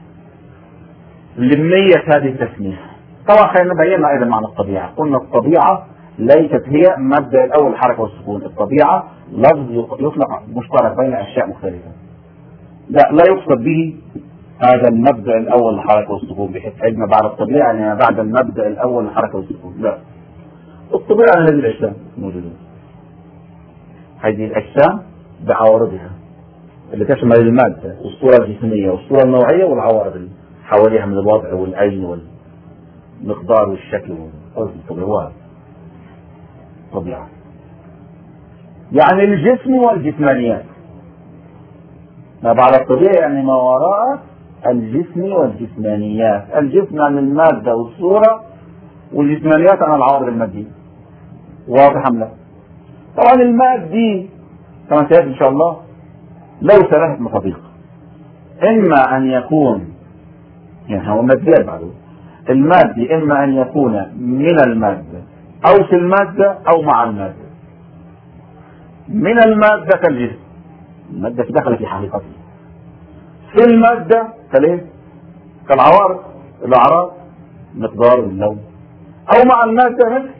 لمية هذه التسميه. طبعا خلينا نبين ايضا معنى الطبيعه. قلنا الطبيعه ليست هي مبدا الاول الحركه والسكون، الطبيعه لفظ يطلق مشترك بين اشياء مختلفه، لا لا يقصد به هذا المبدأ الأول للحركة والسكون، بحيث علم بعد الطبيعة يعني بعد المبدأ الأول للحركة والسكون. لا، الطبيعة هذه الأجسام موجودة، هذه الأجسام بعوارضها اللي تشمل المادة والصورة الجسمية والصورة النوعية والعوارض اللي حواليها من الوضع والأين والمقدار والشكل والطبيعة. طبيعة يعني الجسم والجسمانيات، ما بعد الطبيعة يعني ما وراء الجسم والجسمانيات. الجسم عن المادة والصورة، والجسمانيات عن العوارض المادية. واضح أم لا؟ طبعا المادي كما سيأتي إن شاء الله له ثلاثة مصادق، إما أن يكون يعني هو ماديات بعده. المادي إما أن يكون من المادة أو في المادة أو مع المادة. من المادة كالجسم، المادة دخل في حقيقته. في المادة كالايه؟ كالعوارض، الأعراض، مقدار اللون. أو مع المادة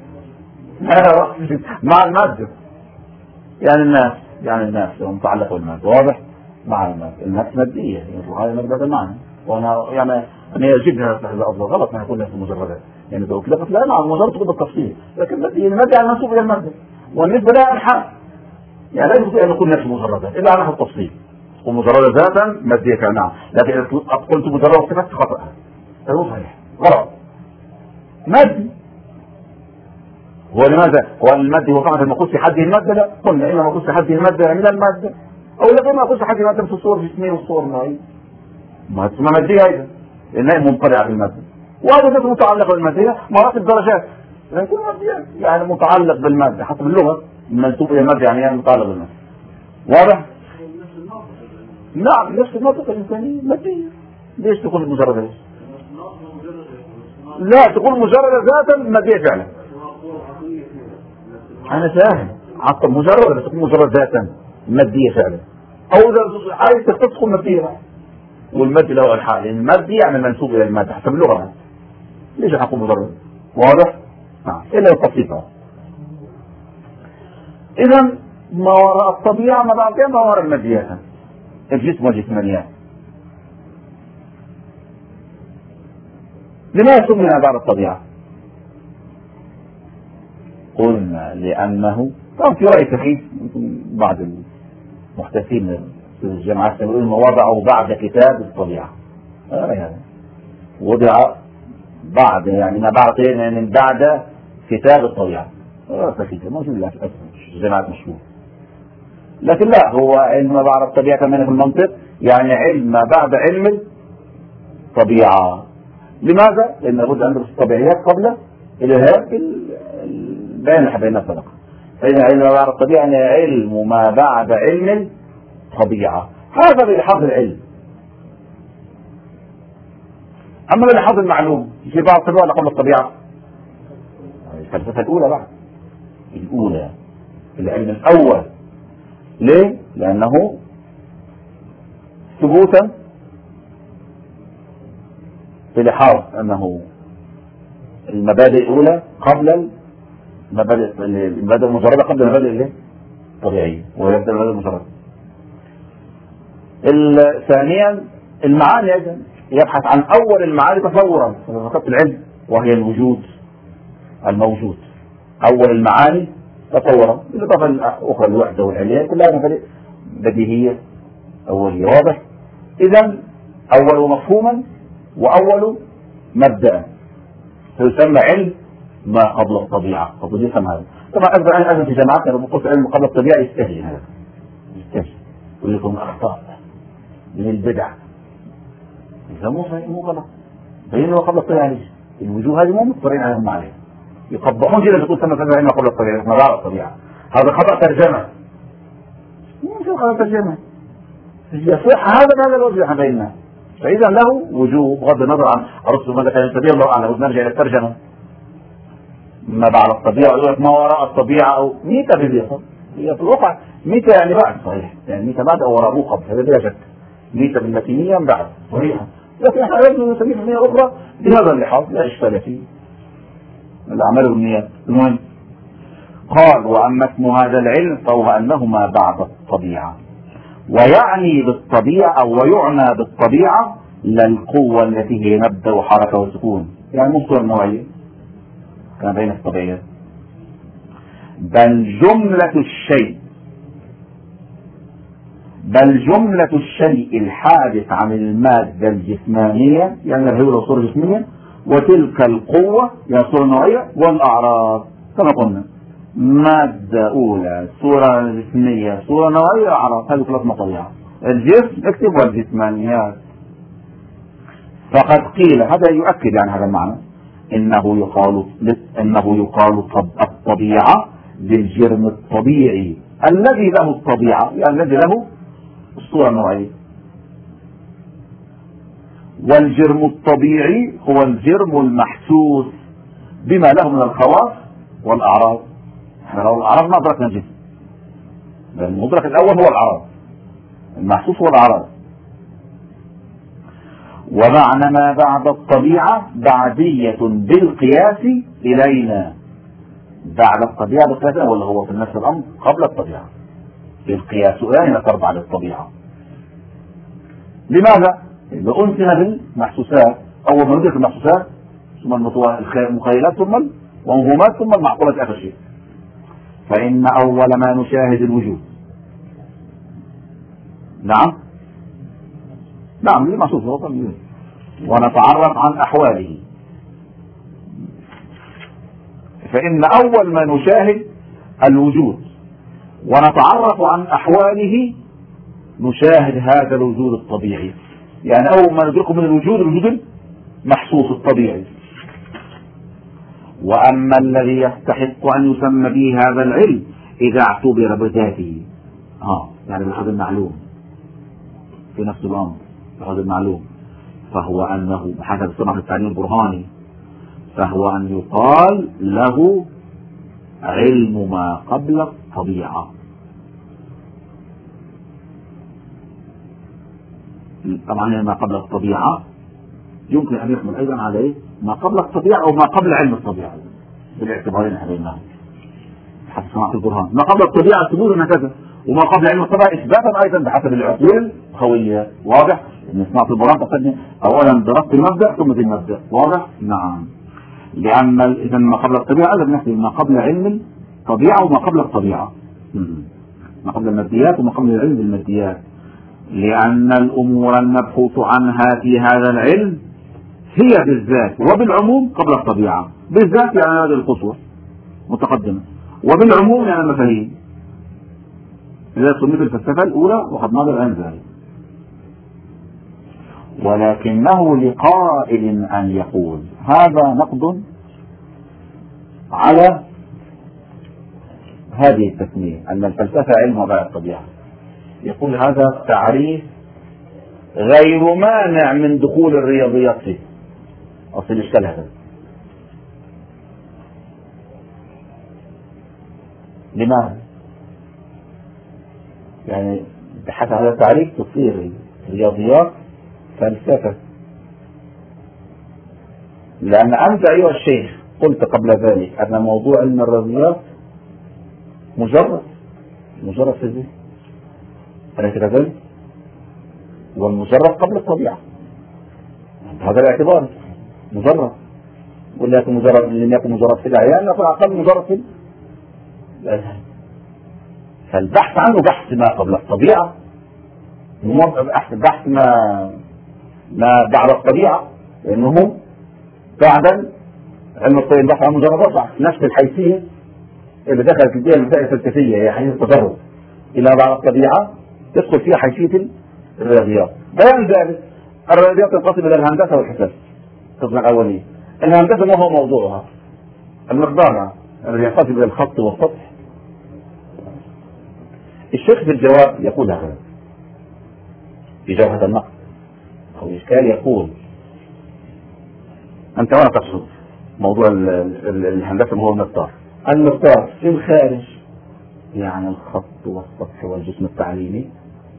مع المادة يعني الناس، يعني الناس متعلقة بالمادة. واضح؟ مع المادة. الناس مادية يعني هذا مادة المعنى، وأنا يعني أنا يجبها هذا أفضل غلط ما يكون نفس مجردات يعني لو كده لا مع المجرد تقول بالتفصيل، لكن المادة يعني منسوب إلى المادة، والنسبة لها الحال يعني لا يستطيع أن يكون نفس مجردات إلا على التفصيل. ومجرد ذاتا مادية نعم، لكن إذا قلت مجرد صفات خطأ، هذا صحيح غلط. مادي هو لماذا؟ هو المادي هو فقط المقصود في حده المادة؟ لا، قلنا إنما مقصود في حده المادة من المادة، أو لكن ما مقصود في حده المادة في الصور الجسمية والصور النوعية. ما تسمى مادية أيضا لأنها منطلعة بالمادة، وهذا ذات متعلق بالمادة مراتب درجات، لكن مادية يعني متعلق بالمادة حسب اللغة، منسوب إلى المادة يعني, يعني متعلق بالمادة. واضح؟ نعم نفس المنطقة الإنسانية مادية. ليش تقول مجرد؟ لا، تقول مجرد ذاتا مادية فعلا. أنا فاهم عطل مجرد، بس تكون مجرد ذاتا مادية فعلا، أو إذا عايز تختص مادية، والمادي له الحال، المادي يعني منسوب إلى المادة حسب اللغة. ليش نقول مجرد؟ واضح؟ نعم إلا التفصيل. إذا ما وراء الطبيعة ما بعد ما وراء الماديات، الجسم والجسمانيات. لماذا سمي بعد الطبيعة؟ قلنا لأنه كان في رأي سخيف بعض المحتفين في الجامعات يقولون وضعوا بعد كتاب الطبيعة. يعني وضع بعد يعني ما بعد يعني بعد كتاب الطبيعة. سخيف موجود في الجامعات مشهور. لكن لا، هو علم ما بعد الطبيعة كمان في المنطق يعني علم ما بعد علم الطبيعة. لماذا؟ لأن لابد أن ندرس الطبيعيات قبل الإلهام بين بين سبق. فإذا علم ما بعد الطبيعة يعني علم ما بعد علم الطبيعة، هذا بإلحاظ العلم. أما بإلحاظ المعلوم في بعض الطبيعة ولا قبل الطبيعة؟ الفلسفة الأولى بعد الأولى العلم الأول. ليه؟ لأنه ثبوتا بلحاظ أنه المبادئ الأولى قبل المبادئ المبادئ المجردة قبل المبادئ الطبيعية، ويبدأ المبادئ المجردة. ثانيا المعاني أيضا يبحث عن أول المعاني تصورا فقط العلم، وهي الوجود الموجود. أول المعاني تصورا بالإضافة الأخرى الوحدة والعلية كلها مبادئ بديهية أولية. واضح؟ إذا أول مفهوما وأول مبدأ فيسمى علم ما قبل الطبيعة. قبل يفهم هذا طبعا. أكبر عن أهل في جامعاتنا لو قلت علم قبل الطبيعة يستهجن هذا، يستهجن يقول لكم أخطاء من البدع. إذا مو مو غلط بينه قبل الطبيعة. الوجوه هذه مو مضطرين عليهم عليه، يقبحون جدا تقول سنة علم قبل الطبيعة ما بعد الطبيعة. هذا خطأ ترجمة. مو خطأ ترجمة يصح هذا بهذا الوجه احنا بيننا. فإذا له وجوه بغض النظر عن أرسل ماذا كان يستطيع الله أعلم. نرجع إلى الترجمة. ما بعد الطبيعة يقول لك ما وراء الطبيعة أو ميتة باليسار. هي في الواقع ميتة يعني بعد صحيح، يعني ميتة بعد أو وراء قبل، هذا بلا شك. ميتة باللاتينية بعد صحيح، لكن احنا لازم نسميه في النية أخرى بهذا اللحاظ لا إشكال فيه. الأعمال والنيات. المهم قال وأما اسم هذا العلم فهو أنه ما بعد الطبيعة، ويعني بالطبيعة أو ويعنى بالطبيعة لا القوة التي هي مبدأ وحركة وسكون، يعني مو صورة نوعية كان بين الطبيعيات، بل جملة الشيء بل جملة الشيء الحادث عن المادة الجسمانية، يعني الهيئة صورة جسمية، وتلك القوة يعني صورة نوعية، والأعراض كما قلنا مادة أولى صورة جسمية صورة نوعية أعراض، هذه ثلاث مطابع الجسم اكتب والجسمانيات. فقد قيل، هذا يؤكد يعني هذا المعنى، إنه يقال إنه يقال الطبيعة للجرم الطبيعي الذي له الطبيعة، يعني الذي له الصورة النوعية، والجرم الطبيعي هو الجرم المحسوس بما له من الخواص والأعراض. احنا لو الأعراض ما أدركنا الجسم، لأن المدرك الأول هو الأعراض، المحسوس هو الأعراض. ومعنى ما بعد الطبيعة بعدية بالقياس إلينا، بعد الطبيعة بالقياس الأول هو في نفس الأمر قبل الطبيعة، بالقياس إلينا تربع للطبيعة. لماذا؟ لأنسنا بالمحسوسات، أول ما ندرك المحسوسات ثم المخيلات ثم الموهومات ثم المعقولات آخر شيء. فإن أول ما نشاهد الوجود، نعم نعم المحسوس ونتعرف عن أحواله، فإن أول ما نشاهد الوجود ونتعرف عن أحواله نشاهد هذا الوجود الطبيعي، يعني أول ما ندركه من الوجود الوجود المحسوس الطبيعي. وأما الذي يستحق أن يسمى به هذا العلم إذا اعتبر بذاته، آه يعني بهذا المعلوم في نفس الأمر بهذا المعلوم، فهو أنه حسب سمع التعليم البرهاني فهو أن يقال له علم ما قبل الطبيعة. طبعا ما قبل الطبيعة يمكن أن يحمل أيضا عليه ما قبل الطبيعة أو ما قبل علم الطبيعة، بالاعتبارين هذين حسب سماعة البرهان. ما قبل الطبيعة ثبوتا هكذا، وما قبل علم الطبيعة إثباتا أيضا بحسب العقول القوية. واضح؟ إن سماعة البرهان تقدم أولا درست المبدأ ثم في المبدأ. واضح؟ نعم. لأن إذا ما قبل الطبيعة لازم نحسب ما قبل علم الطبيعة وما قبل الطبيعة، ما قبل الماديات وما قبل العلم بالماديات، لأن الأمور المبحوث عنها في هذا العلم هي بالذات وبالعموم قبل الطبيعة. بالذات يعني هذه القصوى متقدمة، وبالعموم يعني المفاهيم إذا سميت الفلسفة الأولى وقد نظر عن ذلك. ولكنه لقائل أن يقول هذا نقد على هذه التسمية أن الفلسفة علم وباء الطبيعة. يقول هذا تعريف غير مانع من دخول الرياضيات فيه. أصل الإشكال هذا. لماذا؟ يعني بحث هذا التعريف تصير الرياضيات فلسفة، لأن أنت أيها الشيخ قلت قبل ذلك أن موضوع علم الرياضيات مجرد مجرد فيزياء، أليس كذلك؟ والمجرد قبل الطبيعة، هذا الاعتبار مجرد، ولا يكون مجرد لم يكن مجرد في الأعيان يكون أقل مجرد في الأذهان. فالبحث عنه بحث ما قبل الطبيعة، بحث ما ما بعد الطبيعة، لأنه بعد علم الطبيعة البحث عن مجرد وضع نفس الحيثية اللي دخلت فيها المسائل الفلسفية هي حيثية التدرج إلى بعد الطبيعة تدخل فيها حيثية الرياضيات. بيان ذلك الرياضيات تنقسم إلى الهندسة والحساب. القسم الأولي الهندسة ما هو موضوعها؟ المقدار الذي ينقسم إلى الخط والسطح. الشيخ في الجواب يقول هذا في جوهرة النقد أو الإشكال، يقول أنت ولا تقصد موضوع الهندسة ما هو المقدار. المقدار في الخارج يعني الخط والسطح والجسم التعليمي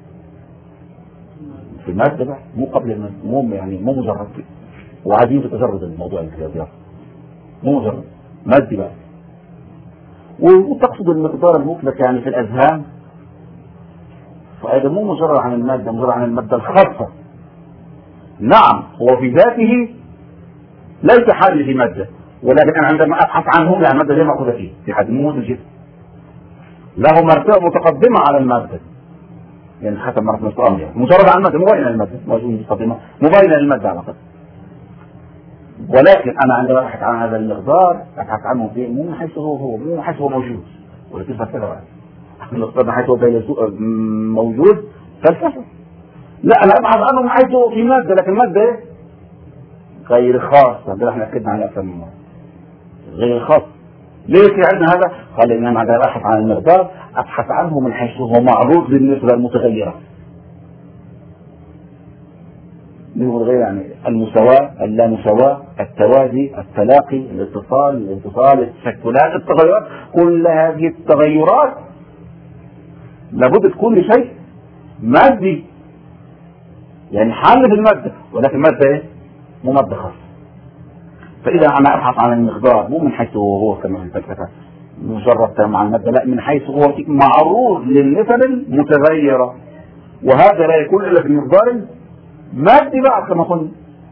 في المادة بقى، مو قبل مو يعني مو مجرد وعديم تجرد الموضوع الرياضيات، مو مجرد مادي بقى. وتقصد المقدار المطلق يعني في الأذهان، فهذا مو مجرد عن المادة، مجرد عن المادة الخاصة نعم هو في ذاته ليس حاجة في مادة، ولكن أنا عندما أبحث عنه لا مادة غير موجودة فيه في حد موجود الجسم له مرتبة متقدمة على المادة، يعني حسب مرتبة الأمر يعني مجرد عن المادة مبينة للمادة موجود متقدمة مبينة للمادة على قدر. ولكن أنا عندما أبحث عن هذا المقدار أبحث عنه في مو من حيث هو هو مو من حيث هو موجود، ولكن فلسفة المقدار من حيث هو موجود فلسفة. لا أنا أبحث عنه من حيث هو في مادة، لكن مادة غير خاصة ده احنا أكدنا على أكثر من مرة غير خاص. ليه في عندنا هذا؟ قال إن أنا عندما أبحث عن المقدار أبحث عنه من حيث هو معروض بالنسبة للمتغيرة. غير يعني المساواة، اللامساواة، التوازي، التلاقي، الاتصال، الانفصال، التشكلات، التغيرات، كل هذه التغيرات لابد تكون لشيء مادي يعني حل بالمادة، ولكن مادة ايه؟ مو مادة خاصة. فإذا أنا أبحث عن المقدار مو من حيث هو كما الفلسفة مجرد كلام عن المادة، لا من حيث هو معروض للنسب المتغيرة، وهذا لا يكون إلا في المقدار مادي بعد كما قلنا.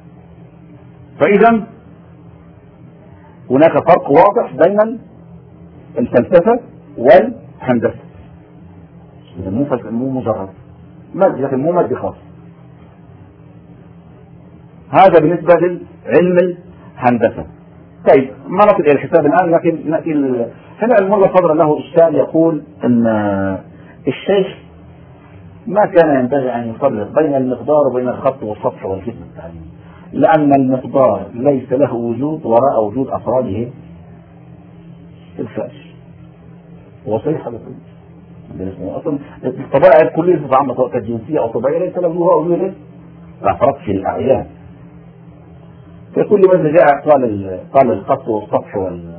فإذا هناك فرق واضح بين الفلسفة والهندسة. إذا مو مو مجرد مادي لكن مو مادي خاص. هذا بالنسبة للعلم الهندسة. طيب ما نصل إلى الحساب الآن، لكن نأتي هنا المرة صدر له إشكال يقول أن الشيخ ما كان ينبغي أن يفرق بين المقدار وبين الخط والسطح والجسم التعليمي، لأن المقدار ليس له وجود وراء وجود أفراده الفاش. هو صحيح هذا أصلا الطبائع الكلية تتعامل سواء كجنسية أو طبيعية ليس له وجود أفراد في الأعيان. فكل من جاء قال قال الخط والسطح وال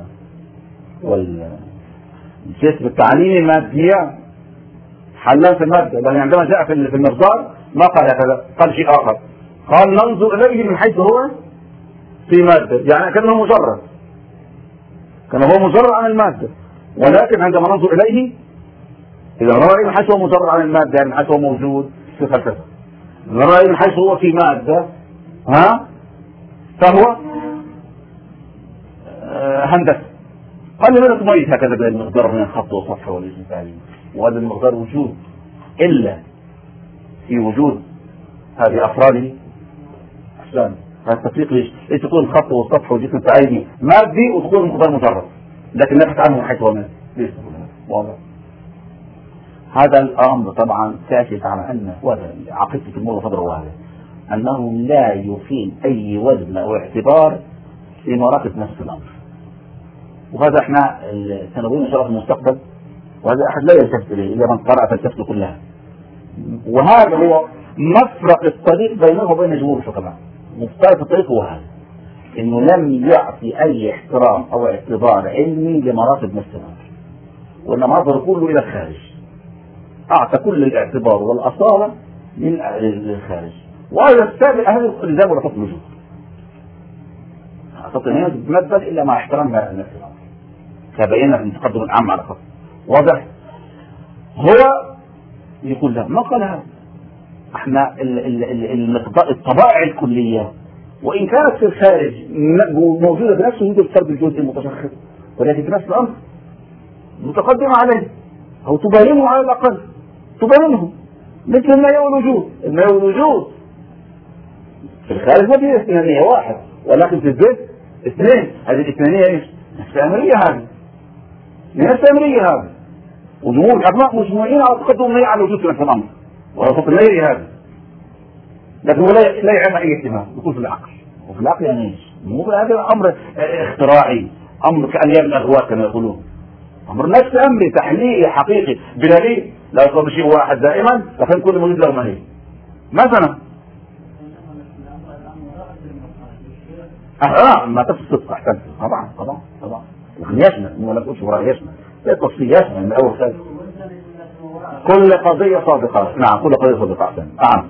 والجسم التعليمي مادية حلان في المادة، لأن عندما جاء في المقدار ما قال هكذا، قال شيء آخر، قال ننظر إليه من حيث هو في مادة، يعني كأنه مجرد كان هو مجرد عن المادة، ولكن عندما ننظر إليه إذا رأي من حيث هو مجرد عن المادة يعني من حيث هو موجود في فلسفة، إذا رأي من حيث هو في مادة ها فهو آه هندسة. قال لماذا تميز هكذا بين المقدار من الخط والسطح والجسم التعليمي؟ وهذا المقدار وجود إلا في وجود هذه أفراده أحسان. فالتفريق ليش؟ ليش تكون الخط والسطح والجسم التعليمي مادي وتكون المقدار مجرد، لكن نبحث عنه حيث هو مادي. ليش؟ واضح. هذا الأمر طبعا كاشف على أن عقيدة المولى فضل وهذا أنه لا يفيد أي وزن أو اعتبار في مراتب نفس الأمر، وهذا احنا سنقول إن شاء الله في المستقبل، وهذا أحد لا يلتفت إليه إلا من قرأ فلسفته كلها. وهذا هو مفرق الطريق بينه وبين جمهور الحكماء. مفترق الطريق هو هذا، إنه لم يعطي أي احترام أو اعتبار علمي لمراتب نفس الأمر، وإنما نظر كله إلى الخارج، أعطى كل الاعتبار والأصالة للخارج. وهذا السابق أهل الإلزام ولا فصل الوجود تطلع تتمثل إلا مع احترام نفس الأمر كبينا في التقدم العام على خط واضح. هو يقول لا ما قال هذا، احنا الطبائع الكلية وإن كانت في الخارج موجودة بنفس وجود الفرد الجزء المتشخص، ولكن في نفس الأمر متقدمة عليه أو تبالغه على الأقل تبالغه، مثل الماء والوجود. الماء والوجود في الخارج ما فيه اثنانية واحد، ولكن في البيت اثنين. هذه الاثنانية ايش؟ نفس أمرية هذه نفس أمرية هذه، وجمهور الحكماء مجموعين على تقدم الماء على الوجود في نفس الأمر ووسط الماء هذا، لكن هو لا يعمل أي اهتمام يكون في العقل. وفي العقل يعني ايش؟ مو هذا أمر اختراعي، أمر كأنياب الأغوات كما يقولون، أمر نفس أمري تحليلي حقيقي بدليل لا يطلب شيء واحد دائما لكن كل موجود له مهي. مثلا اه ما تفصل احسن طبعا طبعا طبعا يشمل ولا تقولش وراء يشمل لا تفصيل يشمل من اول خالص كل قضيه صادقه. نعم كل قضيه صادقه احسن. نعم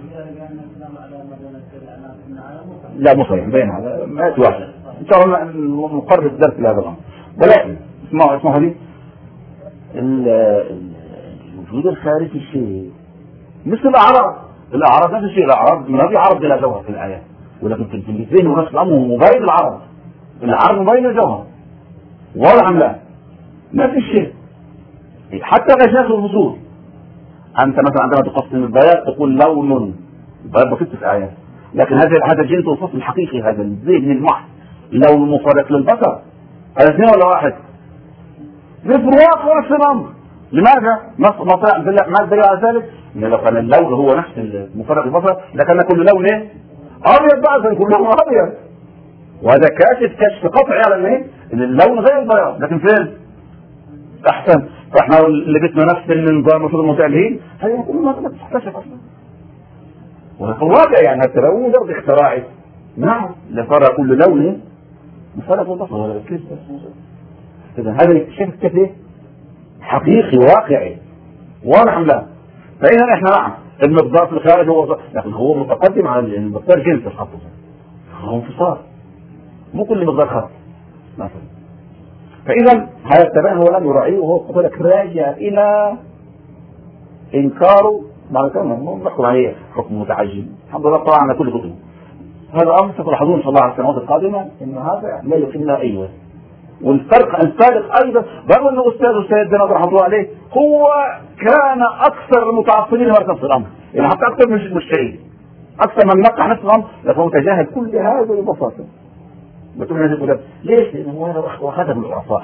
لا مو صحيح بين هذا ما يتوافق ان شاء الله نقرر الدرس لهذا الامر. ولكن اسمعوا اسمعوا هذه الوجود الخارجي شيء مثل الاعراض. الاعراض نفس الشيء، الاعراض ما في عرض بلا جوهر في الايات، ولكن في الذهن ونفس الامر مبين العرض، العرض مبين الجوهر واضح ام لا؟ نفس الشيء. حتى غشاش الفصول، انت مثلا عندما تقسم البيان تقول لون، البيان بسيط في الايات، لكن هذا هذا جنس الفصل الحقيقي، هذا الذهن المحض، لون مفرق للبصر، هذا اثنين ولا واحد؟ مثل واقع نفس الامر. لماذا؟ ما الدليل على ذلك؟ ان لو كان اللون هو نفس المفرق للبصر لكان كل لون ايه؟ ابيض بقى، كل لون ابيض، وهذا كاشف كشف قطعي على الايه؟ ان اللون غير البياض، لكن فين؟ احسن، فاحنا لبسنا نفس النظام المفروض المتألهين، هذه كل ما تكتشف اصلا. وفي الواقع يعني حتى لو مجرد اختراعي، نعم لفرق كل لون مفرق البصر، اذا هذا الاكتشاف كيف حقيقي واقعي واضح ام لا؟ فاذا احنا نعم المقدار في الخارج هو، لكن هو متقدم على المقدار جنس الخط، هو انفصال، مو كل مقدار خط مثلا. فاذا هذا التباين هو لم يراعيه، وهو قلت لك راجع الى انكاره بعد كده نحكم عليه حكم متعجل. الحمد لله طبعا على كل كتب هذا امر ستلاحظون ان شاء الله على السنوات القادمه ان هذا لا يقيم ايوه. والفرق الفارق ايضا رغم ان استاذ سيدنا رحمه الله عليه هو كان اكثر المتعصبين لمركز الامر، يعني حتى اكثر من المجتهدين، اكثر من نقح نفس الامر، لكن هو تجاهل كل هذا ببساطه. بتقول لي ليش؟ لانه هذا واخذها بالعرفاء،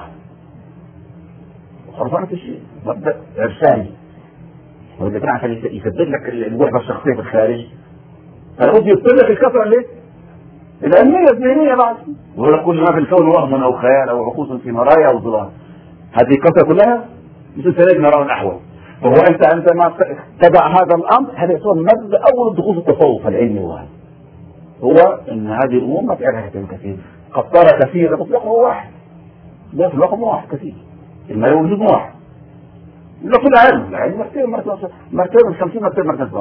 العرفاء نفس الشيء، مبدا ارسالي، وإذا كان عشان يثبت لك الوحده الشخصيه في الخارج فلابد يبطل لك الكثره ليه؟ العلميه الذهنيه بعد، ويقول كل ما في الكون وهم او خيال او عقوص في مرايا او ظلال، هذه الكثره كلها مثل سنجد نراه الاحوال. فهو انت انت ما تبع هذا الامر، هذا يصير مبدا اول دخول التصوف العلمي، وهذا هو ان هذه الامور ما تعرفها كثير، قد ترى كثير بس رقم واحد، لا في الرقم واحد كثير، ما يوجد واحد، لا كل علم، العلم مرتين مرتين مرتين خمسين مرتين مرتين،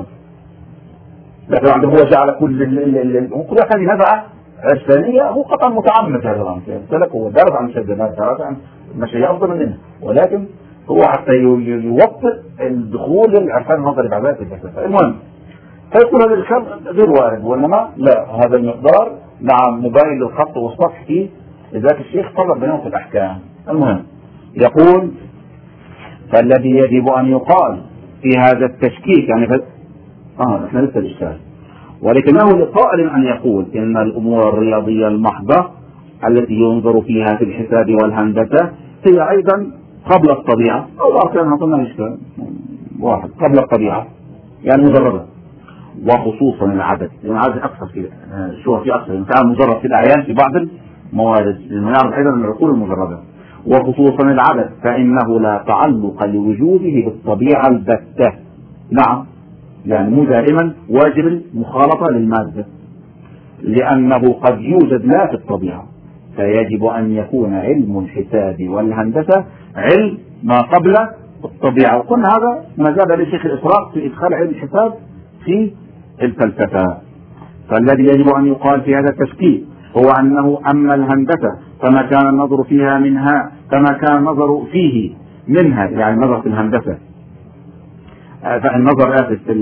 لكن عنده هو جعل كل ال كل هذه نزعه عرفانيه، هو قطعا متعمد هذا الامر، سلك هو درس عن الشدنات، درس عن مشايخ افضل منه، ولكن هو حتى يوطئ الدخول للعرفان النظري بعد ذلك الفلسفه. المهم فيكون هذا الكلام غير وارد، وانما لا، هذا المقدار نعم مبين للخط والسطح فيه، لذلك الشيخ فرق بينهم في الاحكام. المهم يقول فالذي يجب ان يقال في هذا التشكيك يعني ف... اه احنا لسه الاشكال، ولكنه لقائل ان يقول ان الامور الرياضيه المحضه التي ينظر فيها في الحساب والهندسه هي ايضا قبل الطبيعه، او اركان قلنا الاشكال واحد قبل الطبيعه يعني مجرده، وخصوصا العدد، لان العدد اكثر في شو في اكثر كان مجرد في الاعيان في بعض الموارد، لانه يعرف ايضا من العقول المجرده، وخصوصا العدد فانه لا تعلق لوجوده بالطبيعه البته، نعم يعني مو دائما واجب المخالطه للماده، لانه قد يوجد لا في الطبيعه، فيجب ان يكون علم الحساب والهندسه علم ما قبل الطبيعه، وقلنا هذا ما زاد لشيخ الاسراء في ادخال علم الحساب في الفلسفه. فالذي يجب ان يقال في هذا التشكيل هو انه اما الهندسه فما كان النظر فيها منها كما كان النظر فيه منها، يعني النظر في الهندسه فالنظر اسف في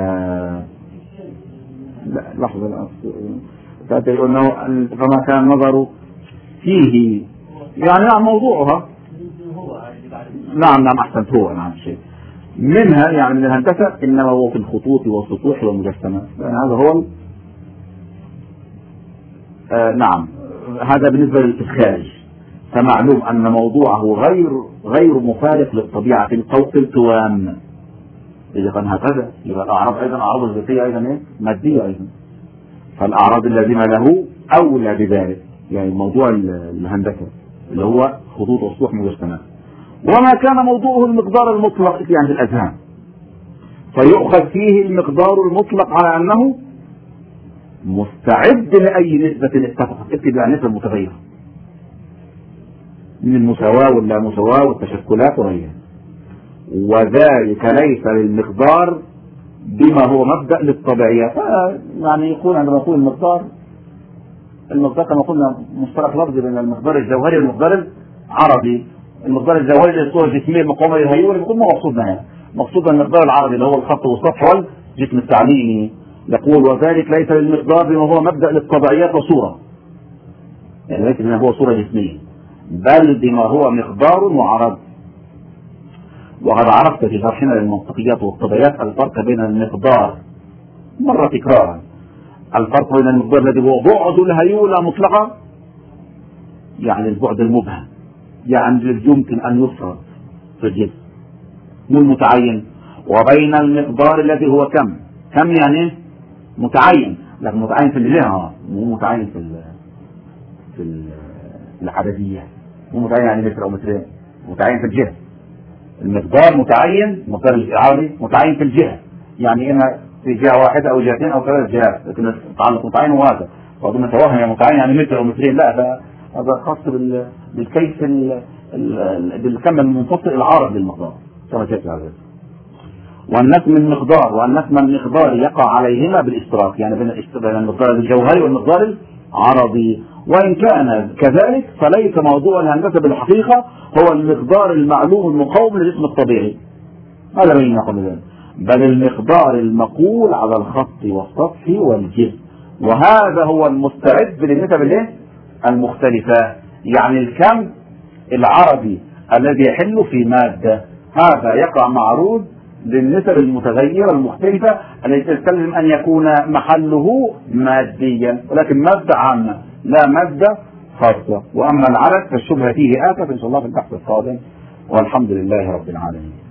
لا لحظه يقول انه فما كان النظر فيه يعني نعم موضوعها، نعم نعم احسنت هو نعم شيء منها يعني من الهندسه، انما هو في الخطوط والسطوح والمجسمات، يعني هذا هو آه نعم هذا بالنسبه للخارج، فمعلوم ان موضوعه غير غير مخالف للطبيعه في القوس التوام. اذا كان هكذا يبقى الاعراض ايضا اعراض الذاتيه ايضا ايه ماديه ايضا، فالاعراض اللازمه له اولى بذلك، يعني موضوع الهندسه اللي هو خطوط وسطوح مجسمات. وما كان موضوعه المقدار المطلق يعني في الاذهان فيؤخذ فيه المقدار المطلق على انه مستعد لاي نسبه اتفقت، اكتب يعني نسبه متغيره من المساواه واللا مساواه والتشكلات وغيرها، وذلك ليس للمقدار بما هو مبدا للطبيعيات. يعني يكون عندما يقول المقدار المقدار كما قلنا مشترك لفظي بين المقدار الجوهري والمقدار العربي. المقدار الجوهري للصور الجسميه المقاومه للهيئه يكون ما مقصودنا هنا، مقصودنا المقدار العربي اللي هو الخط والسطح جسم التعليمي يقول وذلك ليس للمقدار بما هو مبدأ للطبيعيات وصورة، يعني ليس بما هو صورة جسمية، بل بما هو مقدار وعرض. وقد عرفت في شرحنا للمنطقيات والطبيعيات الفرق بين المقدار، مرة تكرارا، الفرق بين المقدار الذي هو بعد الهيولة مطلقة، يعني البعد المبهم، يعني الذي يمكن أن يفرض في الجسم مو المتعين، وبين المقدار الذي هو كم. كم يعني متعين، لكن متعين في الجهة مو متعين في ال في ال العددية، مو متعين يعني متر أو مترين، متعين في الجهة. المقدار متعين، المقدار الإعاري متعين في الجهة، يعني إما في جهة واحدة أو جهتين أو ثلاث جهات، لكن التعلق متعين وهذا وأظن توهم يعني متعين يعني متر أو مترين، لا هذا هذا خاص بال بالكيف بالكم المنفصل العارض للمقدار كما شكل على ذلك. والنسم المقدار والنسم المقدار يقع عليهما بالاشتراك، يعني بين المقدار الجوهري والمقدار العرضي، وإن كان كذلك فليس موضوع الهندسة بالحقيقة هو المقدار المعلوم المقاوم للجسم الطبيعي، هذا بين قبل ذلك، بل المقدار المقول على الخط والسطح والجسم، وهذا هو المستعد للنسب الايه؟ المختلفة، يعني الكم العربي الذي يحل في مادة هذا يقع معروض للنسب المتغيرة المختلفة التي تستلزم أن يكون محله ماديا، ولكن مادة عامة لا مادة خاصة. وأما العدد فالشبهة فيه آتت إن شاء الله في البحث القادم، والحمد لله رب العالمين.